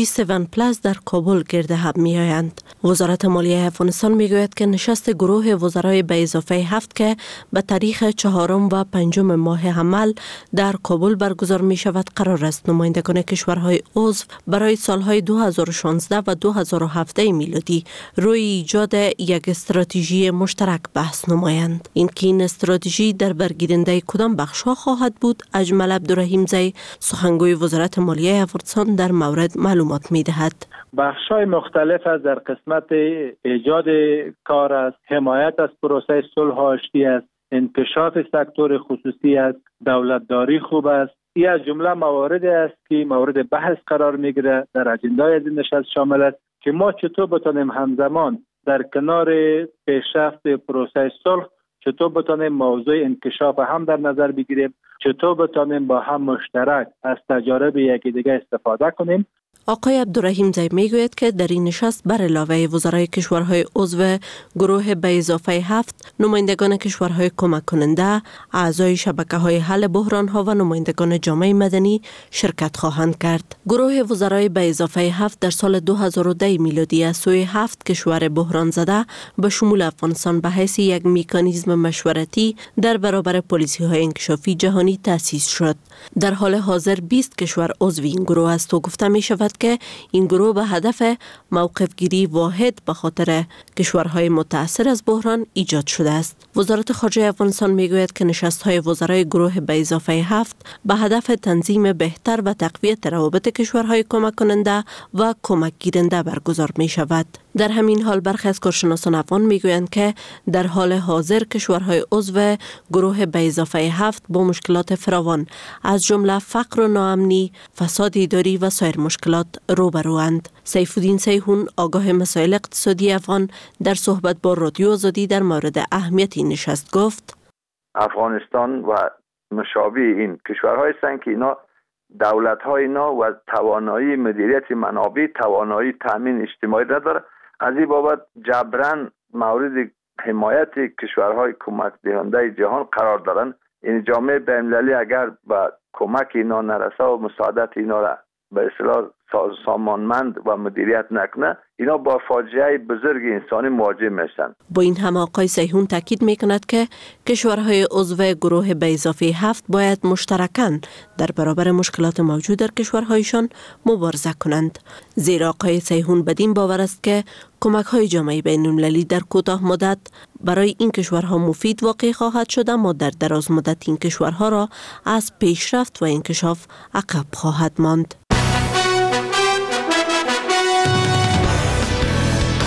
G7+ در کابل گرد هم می آیند. وزارت مالیه افغانستان می گوید که نشست گروه وزرای به اضافه 7 که به تاریخ 4 و 5 ماه حمل در کابل برگزار می شود قرار است نمایندگان کشورهای عضو برای سالهای 2016 و 2017 میلادی روی ایجاد یک استراتژی مشترک بحث نمایند. این استراتژی در برگیرنده کدام بخش‌ها خواهد بود؟ اجمل عبدالرحیمزی سخنگوی وزارت مالیه افغانستان در مورد معلومات می‌دهد.
بخش‌های مختلف از در قسمت ایجاد کار است، حمایت از پروسه صلح آشتی است، انکشاف سکتور خصوصی است، دولتداری خوب است. این از جمله موارد است که مورد بحث قرار می‌گیرد. در اجندای از این نشست شامل است که ما چطور بتانیم همزمان در کنار پیشرفت پروسه صلح چطور بتانیم موضوع انکشاف هم در نظر بگیریم، چطور بتانیم با هم مشترک از تجارب یکی دیگه استفاده کنیم.
آقای عبدالرحیمزی میگوید که در این نشست بر علاوه وزرای کشورهای عضو گروه به اضافه 7 نمایندگان کشورهای کمک کننده، اعضای شبکه‌های حل بحران‌ها و نمایندگان جامعه مدنی شرکت خواهند کرد. گروه وزرای به اضافه 7 در سال 2010 میلادی از سوی 7 کشور بحران زده به شمول افغانستان به حیث یک مکانیزم مشورتی در برابر پالیسی‌های انکشافی جهانی تأسیس شد. در حال حاضر 20 کشور عضو این گروه است و گفته می شود که این گروه به هدف موقف گیری واحد به خاطر کشورهای متاثر از بحران ایجاد شده است. وزارت خارجه افغانستان میگوید که نشست‌های وزرای گروه به اضافه 7 به هدف تنظیم بهتر و تقویت روابط کشورهای کمک کننده و کمک گیرنده برگزار می شود. در همین حال برخی از کارشناسان افغان میگویند که در حال حاضر کشورهای عضو گروه به اضافه 7 با مشکلات فراوان از جمله فقر و ناامنی، فساد اداری و سایر مشکلات روبروند. سیفالدین سیحون آگاه مسائل اقتصادی افغان در صحبت با رادیو آزادی در مورد اهمیت این نشست گفت:
افغانستان و مشابه این کشورهای هستند که اینا دولت‌های اینا و توانایی مدیریت منابع، توانایی تامین اجتماعی نداره. از این بابت جبران مورد حمایت کشورهای کمک دهنده جهان قرار دارند. این جامعه بین‌المللی اگر با کمک اینا نرسه و مساعدت اینا را به اصطلاح سامانمند و مدیریت نکنه، اینا با فاجعه بزرگ انسانی مواجه میشن.
با این هم آقای سیحون تاکید میکند که کشورهای عضو گروه به اضافه 7 باید مشترکاً در برابر مشکلات موجود در کشورهایشان مبارزه کنند. زیرا آقای سیحون بدین باور است که کمک‌های جامعه بین‌المللی در کوتاه مدت برای این کشورها مفید واقع خواهد شد، اما در دراز مدت این کشورها را از پیشرفت و انکشاف عقب خواهد ماند.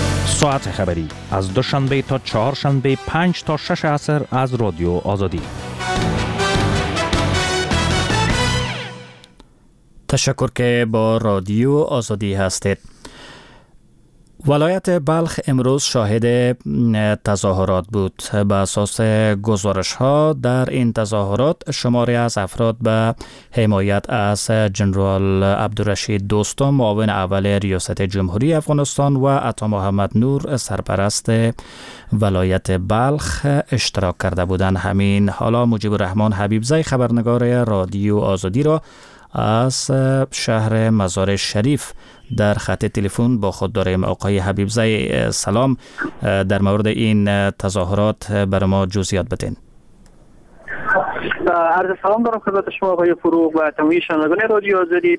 ساعت خبری از دوشنبه تا چهارشنبه 5 تا 6 عصر از رادیو آزادی.
تشکر که با رادیو آزادی هستید. ولایت بلخ امروز شاهد تظاهرات بود. به اساس گزارش ها در این تظاهرات شماری از افراد به حمایت از جنرال عبدالرشید دوستم معاون اول ریاست جمهوری افغانستان و عطا محمد نور سرپرست ولایت بلخ اشتراک کرده بودند. همین حالا مجیب الرحمن حبیبزی خبرنگار رادیو آزادی را از شهر مزار شریف در خط تلفن با خود داریم. آقای حبیبزی سلام، در مورد این تظاهرات برای ما جزئیات بدین.
عرض سلام دارم خدمت شما آقای فروغ و تمامی شنوندگان رادیو آزادی.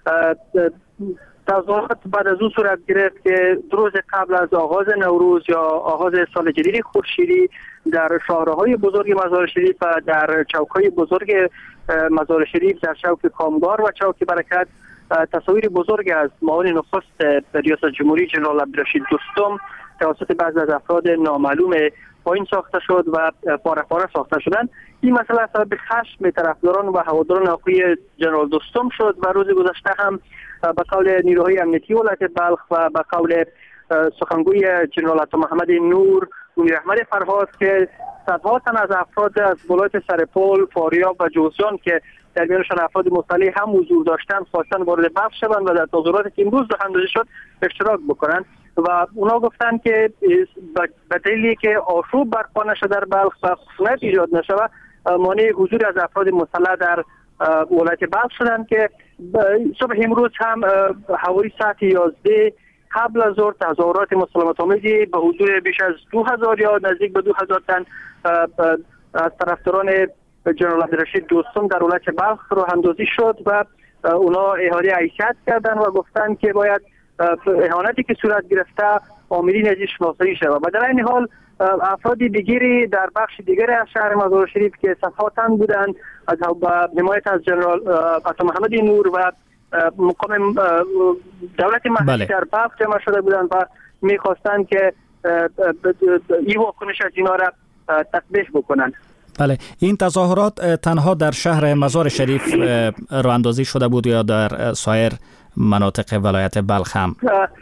تظاهرات بعد از اون صورت گرفت که 2 روز قبل از آغاز نوروز یا آغاز سال جدید خورشیدی در شاهراهای بزرگ مزار شریف و در چوک‌های بزرگ مزار شریف، در چوک کامگار و چوک برکت، تصاویر بزرگ از معاون نخست ریاست جمهوری جنرال عبدالرشید دوستم توسط بعضی از افراد نامعلوم پایین ساخته شد و پاره پاره ساخته شدند. این مسئله سبب خشم طرفداران و هواداران آقای جنرال دوستم شد و روز گذشته هم به قول نیروهای امنیتی ولایت بلخ و به قول سخنگوی جنرال عطا محمد نور منیر احمد فرهاد که صدها تن از افراد از ولایت سرپل، فاریاب و جوزجان که در میانشان افراد مصالح هم حضور داشتند خواستن وارد بلخ شوند و در تظاهراتی که امروز راه اندازی شد اشتراک بکنند و اونا گفتند که به دلیلی که آشوب برپا نشده در بلخ و خشونت ایجاد نشود مانع حضور از افراد مسلح در ولایت بلخ شدند که صبح امروز هم حوالی ساعت 11 قبل از ظهر تظاهرات مسالمت آمیزی به حضور بیش از 2000 یا نزدیک به 2000 تن از طرفداران جنرال عبدالرشید دوستم در ولایت بلخ راه اندازی شد و اونا اظهار عیسیت کردند و گفتند که باید اهانتی که صورت گرفته عاملین ازش شناسایی شود. و در این حال افراد دیگری در بخش دیگری از شهر مزار شریف که صدها تن بودند از حمایت از جنرال عطا محمد نور و مقام دولت محلی در بلخ جمع شده بودند و میخواستند که این واکنش از اینا را تطبیق بکنند.
بله، این تظاهرات تنها در شهر مزار شریف راه اندازی شده بود یا در سایر مناطق ولایت بلخ هم؟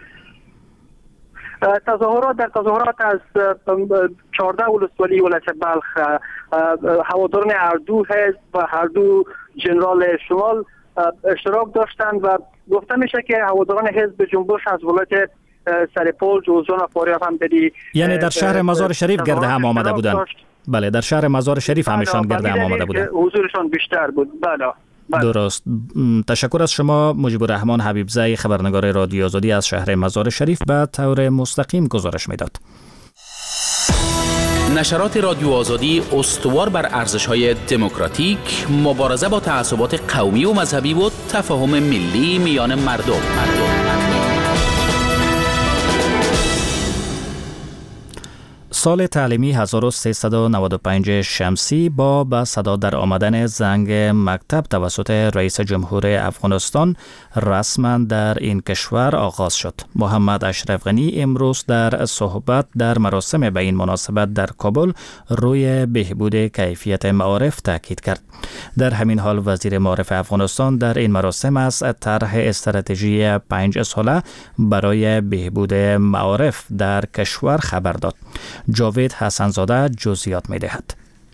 تظاهرات از 14 ولسوالی ولایت بلخ هواداران هر دو حزب و هر دو جنرال شمال اشتراک داشتند و گفته میشه که هواداران حزب جنبش از ولایت سرپل، جوزجان و فاریاب هم بدی
یعنی در شهر مزار شریف گرد هم آمده بودند. بله، در شهر مزار شریف همیشان گرد هم آمده بودند.
حضورشان بیشتر بود. بله.
درست. تشکر از شما مجیب الرحمن حبیبزی خبرنگار رادیو آزادی از شهر مزار شریف به طور مستقیم گزارش میداد.
نشرات رادیو آزادی استوار بر ارزش‌های دموکراتیک، مبارزه با تعصبات قومی و مذهبی و تفاهم ملی میان مردم.
سال تعلیمی 1395 شمسی با به صدا در آمدن زنگ مکتب توسط رئیس جمهور افغانستان رسما در این کشور آغاز شد. محمد اشرف غنی امروز در صحبت در مراسم به این مناسبت در کابل روی بهبود کیفیت معارف تاکید کرد. در همین حال وزیر معارف افغانستان در این مراسم از طرح استراتژی 5 ساله برای بهبود معارف در کشور خبر داد. جاوید حسنزاده جزئیات می‌دهد.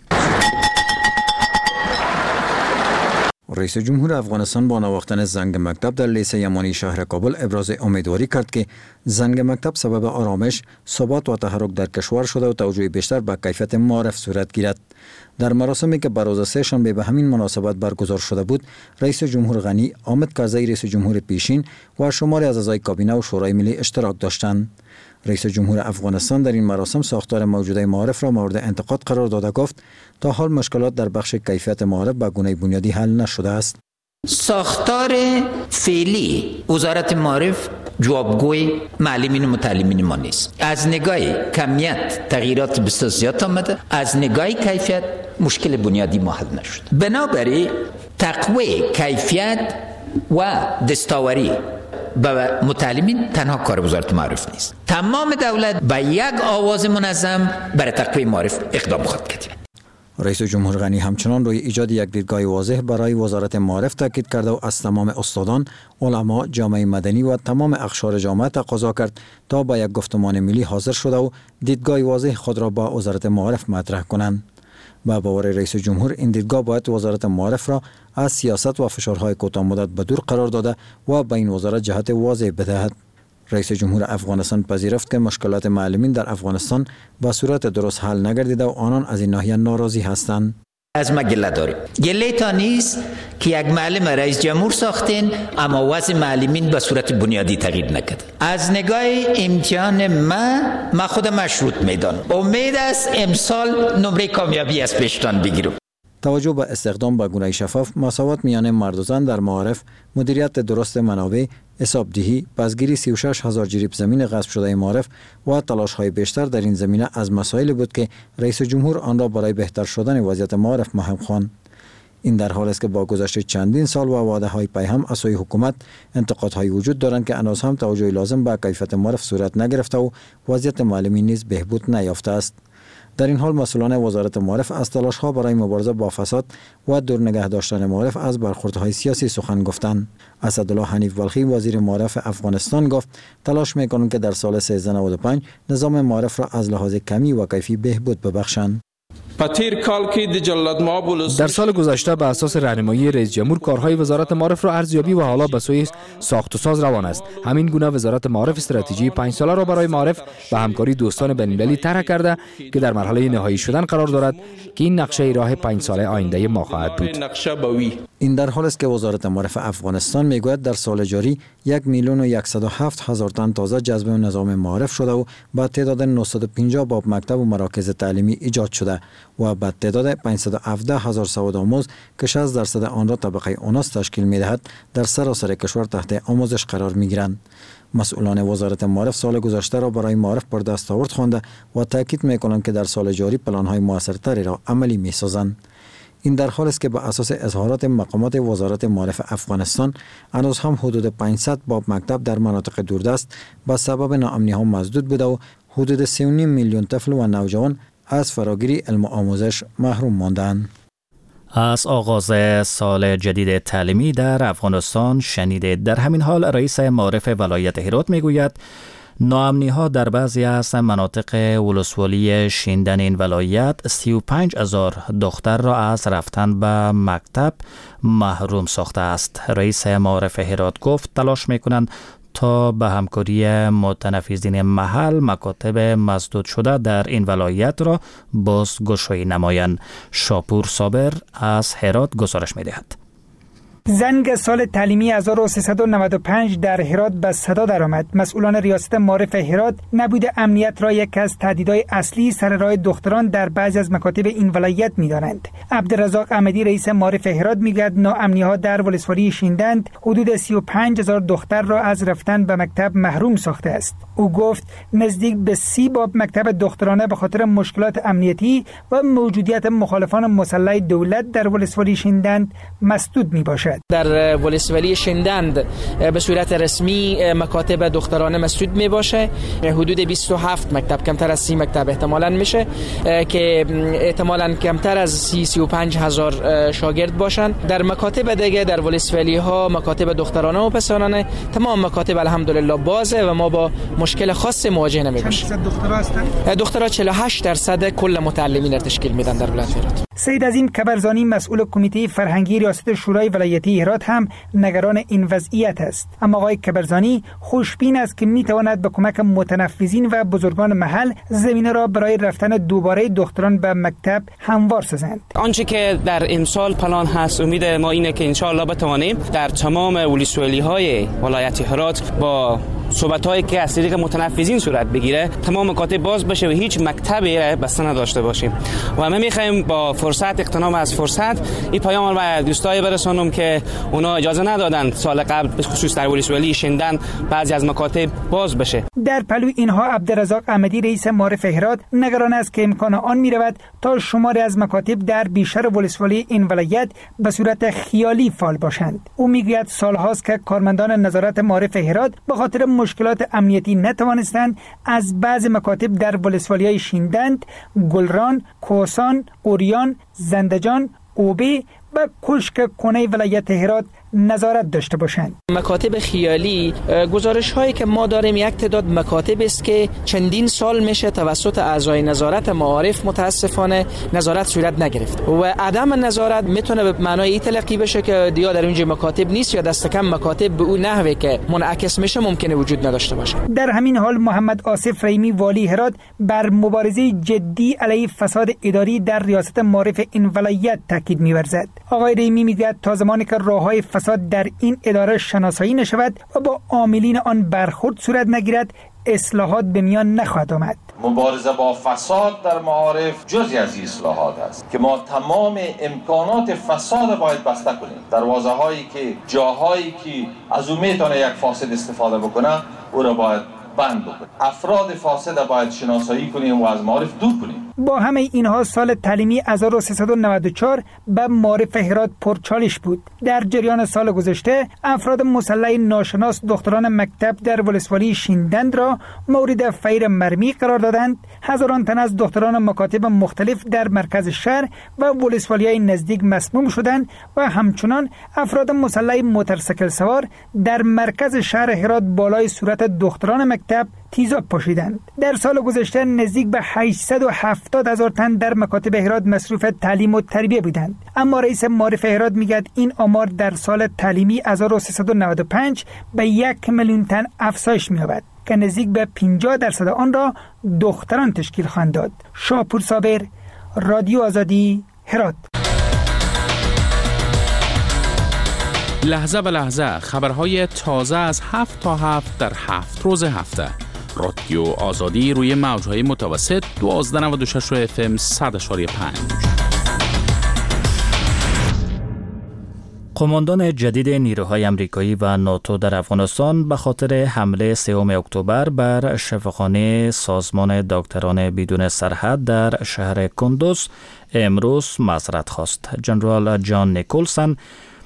رئیس جمهور افغانستان با نواختن زنگ مکتب در لیسه یمانی شهر کابل ابراز امیدواری کرد که زنگ مکتب سبب آرامش، ثبات و تحرک در کشور شده و توجه بیشتر به کیفیت معارف صورت گیرد. در مراسمی که بر روز سه‌شنبه به همین مناسبت برگزار شده بود، رئیس جمهور غنی، حامد کرزی رئیس جمهور پیشین و شماری از اعضای کابینه و شورای ملی اشتراک داشتند. رئیس جمهور افغانستان در این مراسم ساختار موجوده معارف را مورد انتقاد قرار داده گفت تا حال مشکلات در بخش کیفیت معارف به گونه بنیادی حل نشده است.
ساختار فعلی وزارت معارف جوابگوی معلمین و متعلمین ما نیست. از نگاه کمیت تغییرات بسیار زیاد آمده، از نگاه کیفیت مشکل بنیادی ما حل نشد. بنابراین تقویت کیفیت و دستاوری به متعلمین تنها کار وزارت معارف نیست. تمام دولت به یک آواز منظم برای تقویت معارف اقدام خواهد کرد.
رئیس جمهور غنی همچنان روی ایجاد یک دیدگاه واضح برای وزارت معارف تاکید کرده و از تمام استادان، علما، جامعه مدنی و تمام اقشار جامعه تقاضا کرد تا با یک گفتمان ملی حاضر شده و دیدگاه واضح خود را با وزارت معارف مطرح کنند. با باور رئیس جمهور این دیدگاه باید وزارت معارف را از سیاست و فشارهای کوتاه مدت به دور قرار داده و به این وزارت جهت واضح بدهد. رئیس جمهور افغانستان پذیرفت که مشکلات معلمین در افغانستان به صورت درست حل نگردیده و آنان از این ناحیه ناراضی هستند.
از ما گله داریم. گله تا نیست که یک معلم رئیس جمهور ساختین اما وضع معلمین به صورت بنیادی تغییر نکرد. از نگاه امتحان ما خود مشروط میدانم. امید است امسال نمره کامیابی از پیشتان بگیرم.
توجه به استخدام به گونه شفاف، مساوات میان مرد و زن در معارف، مدیریت درست منابع، حسابدهی، بازگیری 36,000 جریب زمین غصب شده معارف و تلاش‌های بیشتر در این زمینه از مسائل بود که رئیس جمهور آن را برای بهتر شدن وضعیت معارف مهم خواند. این در حالی است که با گذشت چندین سال و وعده‌های پیهم از سوی حکومت انتقادهای وجود دارند که هنوز هم توجه لازم به کیفیت معارف صورت نگرفته و وضعیت معلمین نیز بهبود نیافته است. در این حال مسئولان وزارت معارف از تلاش‌ها برای مبارزه با فساد و دور نگه داشتن معارف از برخوردهای سیاسی سخن گفتند. اسدالله حنیف بلخی وزیر معارف افغانستان گفت تلاش می‌کنند که در سال 1395 نظام معارف را از لحاظ کمی و کیفی بهبود ببخشند.
در سال گذشته به اساس راهنمایی رئیس جمهور کارهای وزارت معارف را ارزیابی و حالا به سوی ساخت و ساز روان است. همین گونه وزارت معارف استراتژی 5 ساله را برای معارف و همکاری دوستان بین‌المللی طرح کرده که در مرحله نهایی شدن قرار دارد که این نقشه راه 5 ساله آینده ما خواهد بود.
این در حالی است که وزارت معارف افغانستان میگوید در سال جاری 1,107,000 تن تازه جذب نظام معارف شده و با تعداد 950 باب مکتب و مراکز تعلیمی ایجاد شده و با تعداد 517,000 سوادآموز که 60% آن را طبقه اوناس تشکیل می‌دهد در سراسر کشور تحت آموزش قرار می‌گیرند. مسئولان وزارت معارف سال گذشته را برای معارف بر دستاورد خوانده و تاکید می‌کنند که در سال جاری پلان‌های موثرتری را عملی می‌سازند. این در حالی است که به اساس اظهارات مقامات وزارت معارف افغانستان هنوز هم حدود 500 باب مکتب در مناطق دوردست به سبب ناامنی‌ها مسدود بوده و حدود 3.5 میلیون طفل و نوجوان از فراگیری علم و آموزش محروم ماندند.
از آغاز سال جدید تعلیمی در افغانستان شنیدید. در همین حال رئیس معارف ولایت هرات میگوید ناامنی‌ها در بعضی از مناطق ولسوالی شیندن این ولایت 35,000 دختر را از رفتن به مکتب محروم ساخته است. رئیس معارف هرات گفت تلاش می‌کنند تا به همکاری متنفذین محل مکاتب مسدود شده در این ولایت را بازگشایی نمایند. شاپور صابر از هرات گزارش می‌دهد.
زنگ سال تعلیمی 1395 در هرات به صدا درآمد. مسئولان ریاست معارف هرات نبود امنیت را یکی از تهدیدهای اصلی سر راه دختران در بعضی از مکاتب این ولایت می‌دانند. عبدالرزاق احمدی رئیس معارف هرات میگوید ناامنی‌ها در ولسوالی شیندند حدود 35,000 دختر را از رفتن به مکتب محروم ساخته است. او گفت نزدیک به 30 باب مکتب دخترانه به خاطر مشکلات امنیتی و موجودیت مخالفان مسلح دولت در ولسوالی شیندند مسدود میباشد.
در ولسوالی شیندند به صورت رسمی مکاتب دخترانه مسدود می باشه. حدود 27 مکتب، کمتر از 30 مکتب احتمالاً میشه که احتمالاً کمتر از 35 هزار شاگرد باشند. در مکاتب دیگه در ولسوالی ها مکاتب دخترانه و پسرانه تمام مکاتب الحمدلله بازه و ما با مشکل خاص مواجه نمی باشیم.
چند دخترها هستند؟
دخترها 48% کل متعلمین را تشکیل میدن در ولایت هرات.
سید عظیم کبرزانی مسئول کمیته فرهنگی ریاست شورای ولایتی هرات هم نگران این وضعیت است. اما آقای کبرزانی خوشبین است که میتواند به کمک متنفذین و بزرگان محل زمینه را برای رفتن دوباره دختران به مکتب هموار سازند.
آنچه که در امسال پلان هست امید ما اینه که ان شاء الله بتوانیم در تمام ولسوالی های ولایت هرات با صحبت‌هایی که از طریق متنفذین صورت بگیره تمام مکاتب باز بشه و هیچ مکتبی بسته نداشته باشیم. و ما می‌خوایم با فرصت اغتنام از فرصت این پیام رو به دوستای برسونم که اونا اجازه ندادن سال قبل به خصوص در ولسوالی شیندن بعضی از مکاتب باز بشه.
در پلوی اینها عبدالرزاق احمدی رئیس معارف هرات نگران است که امکان آن می‌رود تا شماری از مکاتب در بیشتر ولسوالی این ولایت به صورت خیالی فعال باشند. او میگوید سالهاست که کارمندان نظارت معارف هرات به خاطر مشکلات امنیتی نتوانستند از بعض مکاتب در ولسوالی‌های شیندند، گلران، کوهستان، اوریان، زندجان، اوبه و کشک کنه ولایت هرات نظارت داشته باشند.
مکاتب خیالی گزارش هایی که ما داریم یک تعداد مکاتب است که چندین سال میشه توسط اعضای نظارت معارف متاسفانه نظارت صورت نگرفت و عدم نظارت میتونه به معنای این تلقی بشه که یا در اینجا مکاتب نیست یا دست کم مکاتب به اون نحوی که منعکس میشه ممکنه وجود نداشته باشه.
در همین حال محمد آصف رحیمی والی هرات بر مبارزه جدی علیه فساد اداری در ریاست معارف این ولایت تاکید می‌ورزد. آقای رحیمی میگوید تا زمانی که راه‌های فساد در این اداره شناسایی نشود و با عاملین آن برخورد صورت نگیرد اصلاحات به میان نخواهد آمد.
مبارزه با فساد در معارف جزئی از اصلاحات است که ما تمام امکانات فساد باید بسته کنیم. دروازه‌هایی که جاهایی که از او میتونه یک فاسد استفاده بکنه او را باید بند بکنیم. افراد فاسد باید شناسایی کنیم و از معارف دور کنیم.
با همه اینها سال تعلیمی 1394 به معارف هرات پرچالش بود. در جریان سال گذشته افراد مسلح ناشناس دختران مکتب در ولسوالی شیندند را مورد فیر مرمی قرار دادند. هزاران تن از دختران مکاتب مختلف در مرکز شهر و ولسوالی‌های نزدیک مسموم شدند و همچنان افراد مسلح موتورسیکل سوار در مرکز شهر هرات بالای صورت دختران مکتب تیزاب پاشیدند. در سال گذشته نزدیک به 870,000 تن در مکاتب هرات مصروف تعلیم و تربیه بودند. اما رئیس معارف هرات میگوید این آمار در سال تعلیمی 1395 به 1,000,000 تن افزایش می‌یابد که نزدیک به 50% آن را دختران تشکیل خواهند داد. شاپور صابر، رادیو آزادی، هرات.
لحظه به لحظه خبرهای تازه از 7 تا 7 در 7 روز هفته. رادیو آزادی روی موجهای متوسط 1296 و FM 100.5.
قماندان جدید نیروهای آمریکایی و ناتو در افغانستان به خاطر حمله 3 اکتبر بر شفاخانه سازمان دکتران بدون سرحد در شهر کندوز امروز معذرت خواست. جنرال جان نیکولسون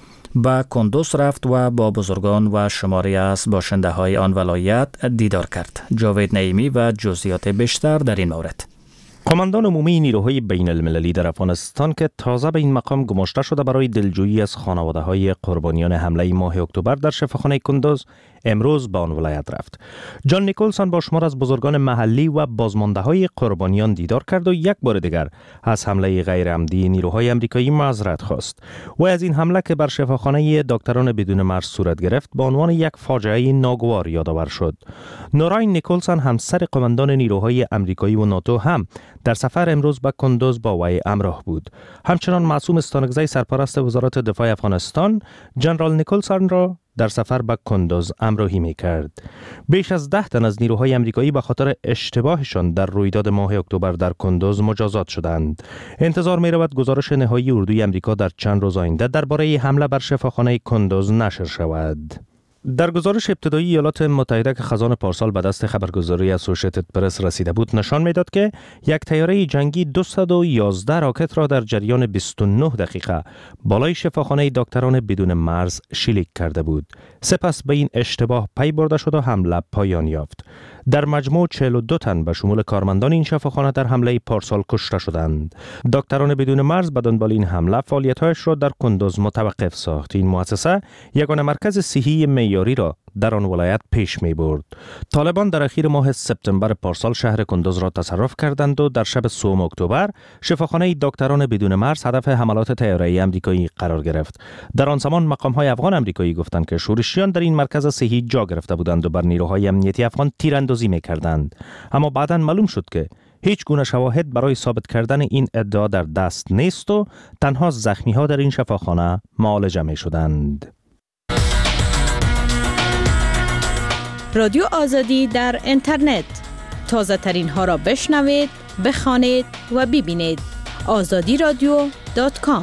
به کندوز رفت و با بزرگان و شماری از باشنده های آن ولایت دیدار کرد. جاوید نعیمی و جزئیات بیشتر در این مورد.
قماندان عمومی نیروهای بین المللی در افغانستان که تازه به این مقام گماشته شده برای دلجویی از خانواده های قربانیان حمله ماه اکتبر در شفاخانه کندوز امروز به آن ولایت رفت. جان نیکولسون با شمار از بزرگان محلی و بازمانده های قربانیان دیدار کرد و یک بار دیگر از حمله غیر عمدی نیروهای آمریکایی معذرت خواست. و از این حمله که بر شفاخانه دکتران بدون مرز صورت گرفت به عنوان یک فاجعه ناگوار یادآور شد. نوراین نیکولسون همسر قماندان نیروهای آمریکایی و ناتو هم در سفر امروز به کندوز با وی همراه بود. همچنان معصوم استانکزی سرپرست وزارت دفاع افغانستان جنرال نیکولسون را در سفر به کندوز همراهی می‌کرد. بیش از 10 تن از نیروهای آمریکایی به خاطر اشتباهشان در رویداد ماه اکتبر در کندوز مجازات شدند. انتظار می‌رود گزارش نهایی اردوی آمریکا در چند روز آینده درباره حمله بر شفاخانه کندوز نشر شود. در گزارش ابتدایی ایالات متحده که خزان پارسال به دست خبرگزاری اسوسییتد پرس رسیده بود نشان میداد که یک طیاره جنگی 211 راکت را در جریان 29 دقیقه بالای شفاخانه دکتران بدون مرز شلیک کرده بود. سپس به این اشتباه پی برده شد و حمله پایان یافت. در مجموع 42 تن به شمول کارمندان این شفاخانه در حمله پارسال کشته شدند. دکتران بدون مرز به دنبال این حمله فعالیت‌هایش را در کندوز متوقف ساخت. این مؤسسه یگانه مرکز صحی معیاری را در آن ولایت پیش می برد. طالبان در اخیر ماه سپتامبر پارسال شهر کندوز را تصرف کردند و در شب 3 اکتبر شفاخانه دکتران بدون مرز هدف حملات طیاره‌ای آمریکایی قرار گرفت. در آن زمان مقام‌های افغان آمریکایی گفتند که شورشیان در این مرکز صحی جا گرفته بودند و بر نیروهای امنیتی افغان تیراندازی می‌کردند. اما بعداً معلوم شد که هیچ گونه شواهد برای ثابت کردن این ادعا در دست نیست و تنها زخمی‌ها در این شفاخانه معالجه می‌شدند.
رادیو آزادی در اینترنت. تازه ترین ها را بشنوید، بخوانید و ببینید. azadiradio.com.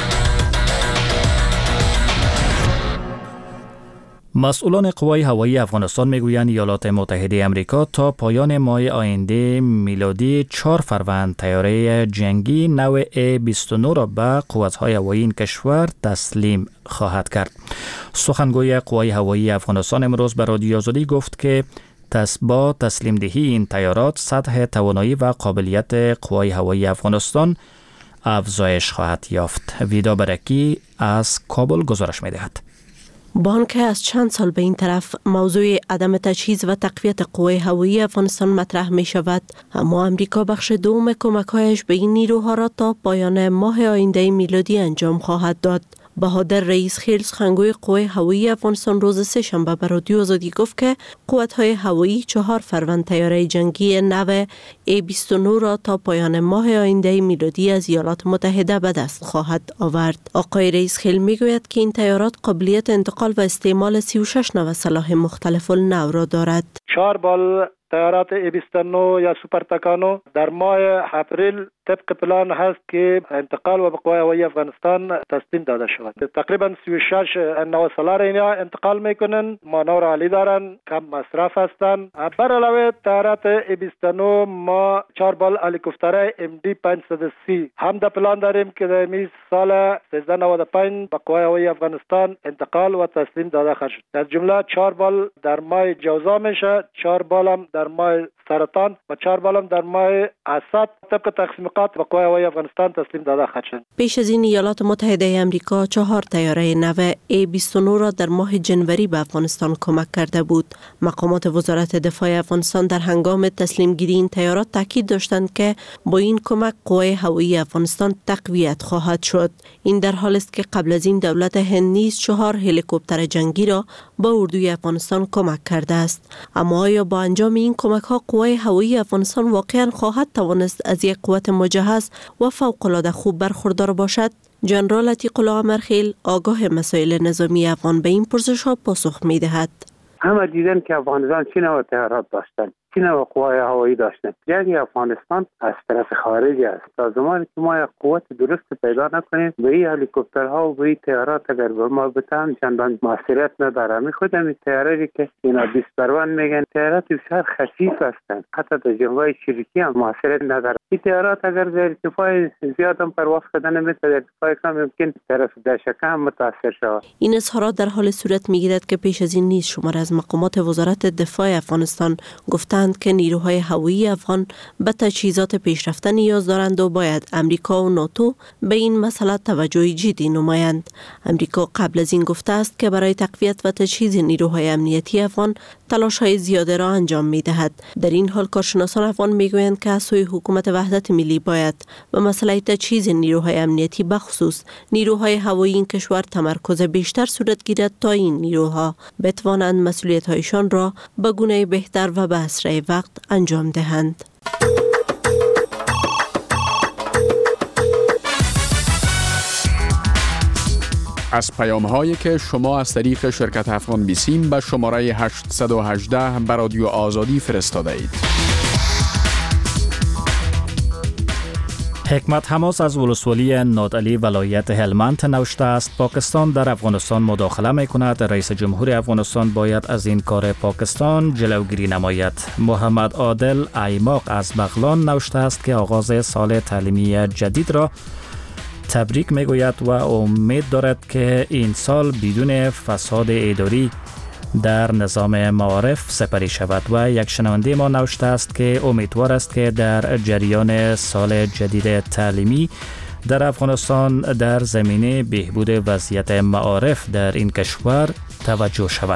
مسئولان قوای هوایی افغانستان میگویند ایالات متحده آمریکا تا پایان ماه آینده میلادی 4 فروند طیاره جنگی نوع A-29 را به قوت‌های هوایی این کشور تسلیم خواهد کرد. سخنگوی قوای هوایی افغانستان امروز به رادیو آزادی گفت که با تسلیم دهی این طیارات سطح توانایی و قابلیت قوای هوایی افغانستان افزایش خواهد یافت. ویدا برکی از کابل گزارش می‌دهد.
بانک از چند سال به این طرف موضوع عدم تجهیز و تقویت قوای هوایی افغانستان مطرح می شود، اما امریکا بخش دوم کمک‌هایش به این نیروها را تا پایان ماه آینده میلادی انجام خواهد داد. بهادر رئیس خیل سخنگوی قوای هوایی افغانستان روز سه‌شنبه به رادیو آزادی گفت که قوت‌های هوایی 4 فروند طیاره جنگی نو A-29 را تا پایان ماه آینده میلادی از ایالات متحده به دست خواهد آورد. آقای رئیس خیل میگوید که این طیارات قابلیت انتقال و استعمال 36 نوع سلاح مختلف النوع را دارد.
4 بال طیارات A-29 یا سوپر تاکانو در ماه اپریل طبق پلان هست که انتقال و به قوای هوایی افغانستان تسلیم داده شود. تقریبا 36 نوع سلاح اینا انتقال میکنن، مانور عالی دارن، کم مصرف هستن. بر علاوه طیارات A-29 ما 4 بال هلیکوپتر MD-530 هم در پلان داریم که در سال 1395 به قوای هوایی افغانستان انتقال و تسلیم داده خواهد شد. از جمله 4 بال در ماه جوزا میشه، 4 بال هم در ماه سرطان و 4 بال هم در ماه اسد طبق تقسیمات به قوای هوایی افغانستان تسلیم داده خواهد شد.
پیش از این ایالات متحده آمریکا 4 طیاره نو A-29 را در ماه جنوری به افغانستان کمک کرده بود. مقامات وزارت دفاع افغانستان در هنگام تسلیم گیری این طیارات تاکید داشتند که با این کمک قوای هوایی افغانستان تقویت خواهد شد. این در حالی است که قبل از این دولت هند نیز 4 هلیکوپتر جنگی را به اردوی افغانستان کمک کرده است. اما آیا با انجام این کمک ها قوای هوایی افغانستان واقعا خواهد توانست از یک قوت مجهز و فوق‌العاده خوب برخوردار باشد؟ جنرال عتیق الله امرخیل آگاه مسائل نظامی افغان به این پرسش ها پاسخ می دهد.
همه دیدن که افغانستان چه نوع طیارات داشتن، چه نوع قوای هوایی داشتن. جنگ افغانستان از طرف خارجی است. تا زمانی که ما یک قوت درست پیدا نکنیم به این هلیکوپترها و به این طیارات اگر به ما بتن چندان موثریت نداره. می خودم این طیاره‌ای که اینا 20 پرون میگن طیارات بسیار خفیف هستند، حتی در جنگ‌های چریکی هم موثریت نداره. این طیارات اگر در ارتفاع زیاد هم پرواز کردن نمیتونه، در ارتفاع کم ممکن طرف دشکه هم متاثر شود.
این اظهارات در حال صورت میگیرد که پیش از این نیز شمار از مقامات وزارت دفاع افغانستان گفتند که نیروهای هوایی افغان به تجهیزات پیشرفته نیاز دارند و باید امریکا و ناتو به این مسئله توجه جدی نمایند. امریکا قبل از این گفته است که برای تقویت و تجهیز نیروهای امنیتی افغان تلاش‌های زیاده را انجام می‌دهد. در این حال کارشناسان افغان می‌گویند که از سوی حکومت وحدت ملی باید به مسئله تجهیز نیروهای امنیتی بخصوص نیروهای هوایی این کشور تمرکز بیشتر صورت گیرد تا این نیروها بتوانند مسئولیت‌هایشان را به گونه بهتر و به اسرع وقت انجام دهند.
از پیام‌هایی که شما از طریق شرکت افغان بیسیم به شماره 818 به رادیو آزادی فرستاده اید.
حکمت حماس از ولسوالی نادعلی ولایت هلمند نوشته است پاکستان در افغانستان مداخله می‌کند. رئیس جمهور افغانستان باید از این کار پاکستان جلوگیری نماید. محمد عادل ایماق از بغلان نوشته است که آغاز سال تعلیمی جدید را تبریک میگوید و امید دارد که این سال بدون فساد اداری در نظام معارف سپری شود. و یک شنونده ما نوشته است که امیدوار است که در جریان سال جدید تعلیمی در افغانستان در زمینه بهبود وضعیت معارف در این کشور توجه شود.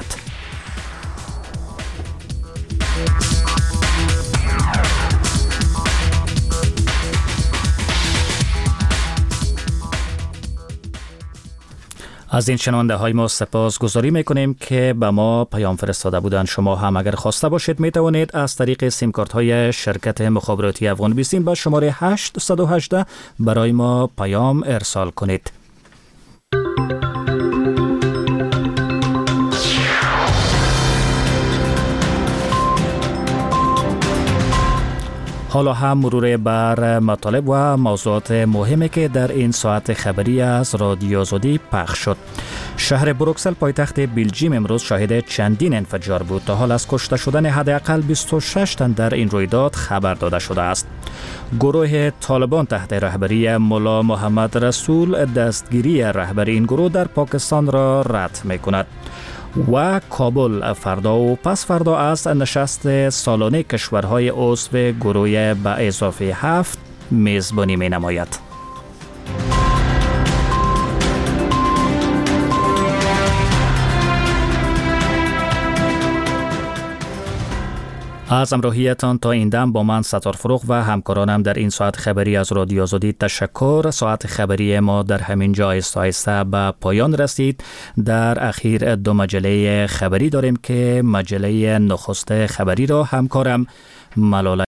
از این شنونده های ما سپاس گذاری میکنیم که به ما پیام فرستاده بودند. شما هم اگر خواسته باشید می توانید از طریق سیم کارت های شرکت مخابراتی افغان بیسیم به شماره 818 برای ما پیام ارسال کنید. حالا هم مرور بر مطالب و موضوعات مهمی که در این ساعت خبری از رادیو آزادی پخش شد. شهر بروکسل پایتخت بلژیم امروز شاهد چندین انفجار بود. تا حال از کشته شدن حداقل 26 تن در این رویداد خبر داده شده است. گروه طالبان تحت رهبری ملا محمد رسول دستگیری رهبر این گروه در پاکستان را رد می‌کند. و کابل فردا و پس فردا از نشست سالانه کشورهای عضو گروه به اضافه 7 میزبانی می نماید. از همراهیتان تا این دم با من ستار فروغ و همکارانم در این ساعت خبری از رادیو آزادی تشکر. ساعت خبری ما در همین جا آهسته به پایان رسید. در اخیر 2 مجله خبری داریم که مجله نخست خبری را همکارم ملاله